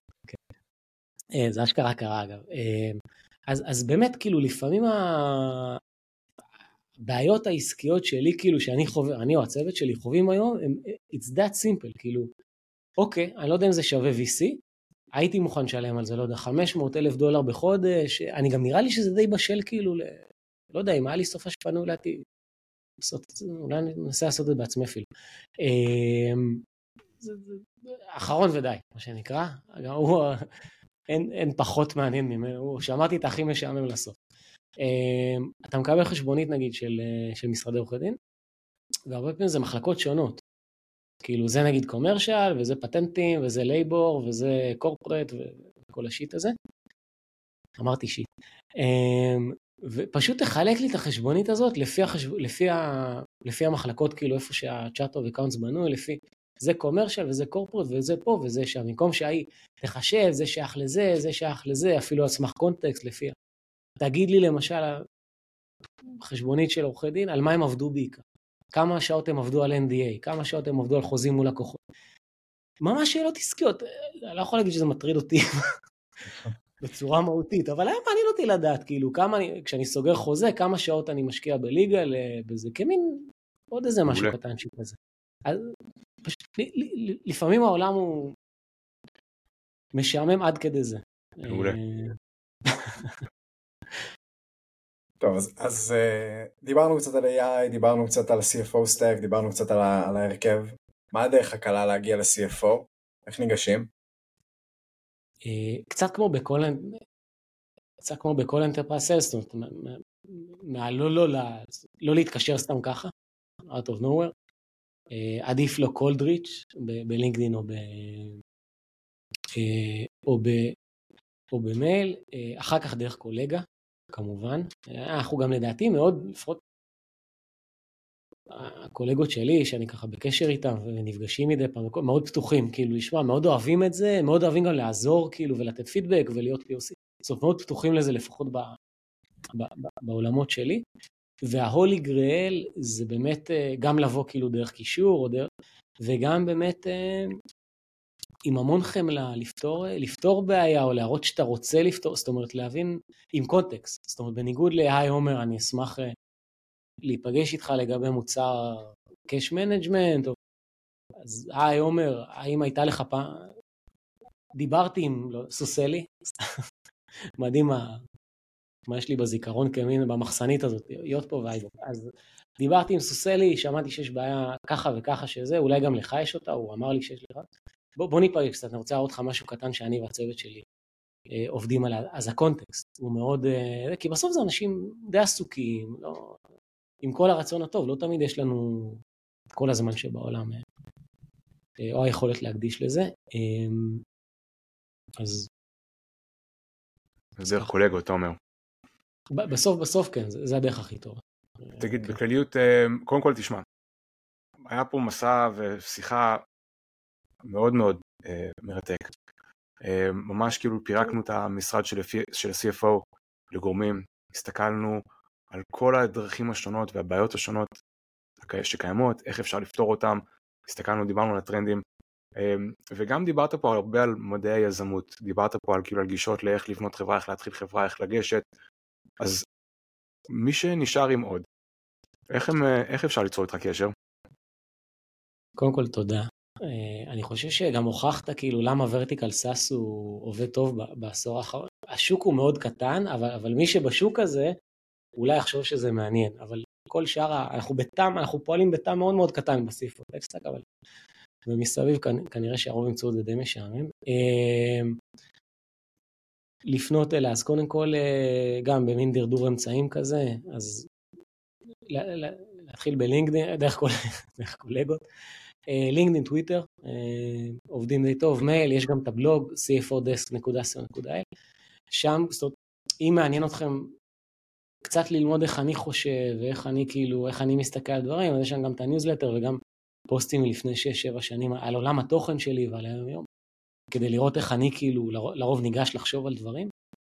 זה אשכרה קרה, אגב. אז, אז באמת, כאילו, לפעמים ה... הבעיות העסקיות שלי, כאילו, שאני חווה, אני או הצוות שלי חווים היום, הם, it's that simple, כאילו, אוקיי, אני לא יודע אם זה שווה וי סי, הייתי מוכן לשלם על זה, לא יודע, חמש מאות אלף דולר בחודש, אני גם נראה לי שזה די בשל, כאילו, ל... לא יודע, אם היה לי סופה שפנו להתי, אולי אני מנסה לעשות את זה בעצמי אפילו. אחרון ודי, מה שנקרא, הוא, אין, אין פחות מעניין ממנו, שאמרתי את הכי משעמם לסוף. אתה מקבל חשבונית נגיד של, של משרדי עורכי דין, והרבה פעמים זה מחלקות שונות, כאילו זה נגיד קומרשל, וזה פטנטים, וזה לייבור, וזה קורפרט, וכל השיט הזה, אמרתי שיט, ופשוט תחלק לי את החשבונית הזאת, לפי, החשב... לפי, ה... לפי המחלקות, כאילו איפה שהצ'אט אוף אקאונטס בנוי, לפי זה קומרשל, וזה קורפרט, וזה פה, וזה שם, במקום שהיא תחשב, זה שייך לזה, זה שייך לזה, אפילו על סמך קונטקסט, לפי תגיד לי למשל, חשבונית של עורכי דין, על מה הם עבדו בעיקר. כמה שעות הם עבדו על אן די איי, כמה שעות הם עבדו על חוזים מול לקוחות. ממש שאלות עסקיות, אני לא יכול להגיד שזה מטריד אותי בצורה מהותית, אבל היה מעניין אותי לדעת, כאילו, כמה, כשאני סוגר חוזה, כמה שעות אני משקיע בליגה, בזה, כמין עוד איזה משהו קטן שכזה. אז פשוט, לפעמים העולם הוא משעמם עד כדי זה. מעולה. טוב, אז, אז uh, דיברנו קצת על איי איי, דיברנו קצת על ה-סי אף או stack, דיברנו קצת על, ה- על ההרכב. מה הדרך הקלה להגיע ל-סי אף או? איך ניגשים? Uh, קצת כמו בכל, קצת כמו בכל אנטרפרייז סיילס, זאת אומרת, מה, לא, לא, לא, לא להתקשר סתם ככה, out of nowhere, uh, עדיף לו cold reach בלינקדין או ב... uh, או ב... או במייל, uh, אחר כך דרך קולגה, כמובן, אנחנו גם לדעתי מאוד, לפחות הקולגות שלי, שאני ככה בקשר איתם ונפגשים מדי פעם, מאוד פתוחים, כאילו לשמוע, מאוד אוהבים את זה, מאוד אוהבים גם לעזור, כאילו, ולתת פידבק ולהיות פי או סי, זאת אומרת, מאוד פתוחים לזה, לפחות ב, ב, ב, בעולמות שלי, וההולי גרייל זה באמת גם לבוא כאילו דרך קישור, או דרך, וגם באמת עם המון חמלה, לפתור, לפתור בעיה, או להראות שאתה רוצה לפתור, זאת אומרת, להבין עם קונטקסט, זאת אומרת, בניגוד להי עומר, אני אשמח להיפגש איתך לגבי מוצר קאש מנג'מנט, אז היי עומר, האם הייתה לך פעם, דיברתי עם לא, סוסלי, מדהים מה, מה יש לי בזיכרון כמין, במחסנית הזאת, להיות פה והי, אז דיברתי עם סוסלי, שמעתי שיש בעיה ככה וככה שזה, אולי גם לך יש אותה, הוא אמר לי שיש לך, בוא, בוא ניפגש קצת, אני רוצה להראות לך משהו קטן שאני והצוות שלי אה, עובדים עליו, אז הקונטקסט הוא מאוד, אה, כי בסוף זה אנשים די עסוקים, לא, עם כל הרצון הטוב, לא תמיד יש לנו את כל הזמן שבעולם, אה, אה, או היכולת להקדיש לזה, אה, אז זה דרך קולגות, אתה אומר. בסוף, בסוף כן, זה הדרך הכי טובה. תגיד, בכלליות, קודם כל תשמע, היה פה מסע ושיחה מאוד מאוד מרתק. ממש כאילו פירקנו את המשרד של ה-סי אף או לגורמים, הסתכלנו על כל הדרכים השונות והבעיות השונות שקיימות, איך אפשר לפתור אותם, הסתכלנו, דיברנו על הטרנדים, וגם דיברת פה הרבה על מדעי היזמות, דיברת פה על כאילו על גישות לאיך לבנות חברה, איך להתחיל חברה, איך לגשת, אז מי שנשאר עם עוד, איך, הם, איך אפשר ליצור איתך קשר? קודם כל תודה. אני חושב שגם הוכחת כאילו למה ורטיקל סאס הוא עובד טוב בעשור האחרון. השוק הוא מאוד קטן, אבל, אבל מי שבשוק הזה אולי יחשוב שזה מעניין, אבל כל שאר, אנחנו בתם, אנחנו פועלים בתם מאוד מאוד קטן בסיפור, אבל ומסביב כנראה שהרוב ימצאו את זה די משעמם. לפנות אליה, אז קודם כל גם במין דרדור אמצעים כזה, אז להתחיל בלינקדין, דרך קולגות, לינקדין, טוויטר, עובדים די טוב, מייל, יש גם את הבלוג סי אף או דסק נקודה סי או נקודה איי, שם, אם מעניין אתכם קצת ללמוד איך אני חושב, ואיך אני כאילו, איך אני מסתכל על דברים, אז יש שם גם את הניוזלטר וגם פוסטים מלפני שש שבע שנים על עולם התוכן שלי ועל היום יום, כדי לראות איך אני כאילו לרוב ניגש לחשוב על דברים.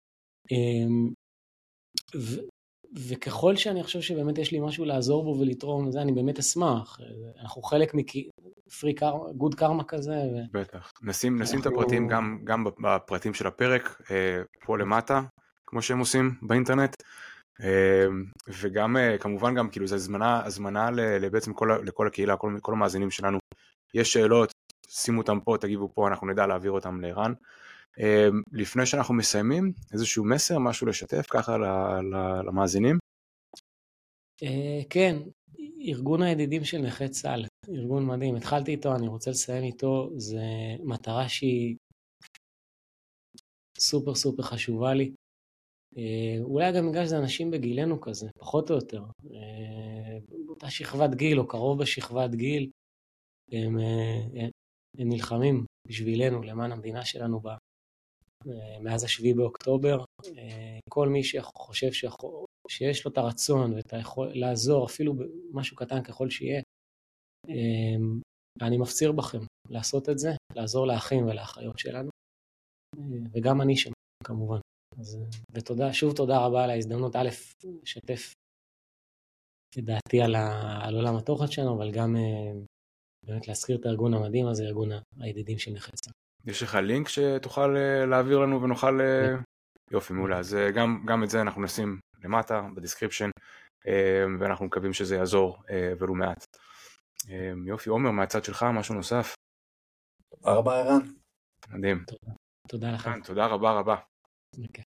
ו- וככל שאני חושב שבאמת יש לי משהו לעזור בו ולתרום, זה אני באמת אשמח. אנחנו חלק מפרי קארמה, גוד קארמה כזה. ו- בטח. נשים, נשים אנחנו... את הפרטים גם, גם בפרטים של הפרק, פה למטה, כמו שהם עושים באינטרנט. וגם כמובן גם כאילו זה הזמנה, הזמנה לבעצם כל, לכל הקהילה, כל, כל המאזינים שלנו. יש שאלות, שימו אותם פה, תגיבו פה, אנחנו נדע להעביר אותם לערן. לפני שאנחנו מסיימים, איזשהו מסר, משהו לשתף ככה למאזינים? כן, ארגון הידידים של נכי צה"ל, ארגון מדהים, התחלתי איתו, אני רוצה לסיים איתו, זה מטרה שהיא סופר סופר חשובה לי. אולי גם בגלל שזה אנשים בגילנו כזה, פחות או יותר, באותה שכבת גיל או קרוב בשכבת גיל, הם, הם נלחמים בשבילנו, למען המדינה שלנו בה. מאז השביעי באוקטובר, כל מי שחושב שיכול, שיש לו את הרצון ואת היכול לעזור, אפילו משהו קטן ככל שיהיה, אני מפציר בכם לעשות את זה, לעזור לאחים ולאחיות שלנו, וגם אני שם, כמובן. אז, ותודה, שוב תודה רבה על ההזדמנות, א', לשתף את דעתי על, ה, על עולם התוכן שלנו, אבל גם באמת להזכיר את הארגון המדהים הזה, ארגון הידידים של נכי צה"ל. יש לך לינק שתוכל להעביר לנו ונוכל... יופי, מעולה. אז גם, גם את זה אנחנו נשים למטה, בדיסקריפשן, ואנחנו מקווים שזה יעזור ולו מעט. יופי, עומר, מהצד שלך, משהו נוסף? תודה רבה, ערן. מדהים. תודה, תודה לכם. תודה רבה רבה. Okay.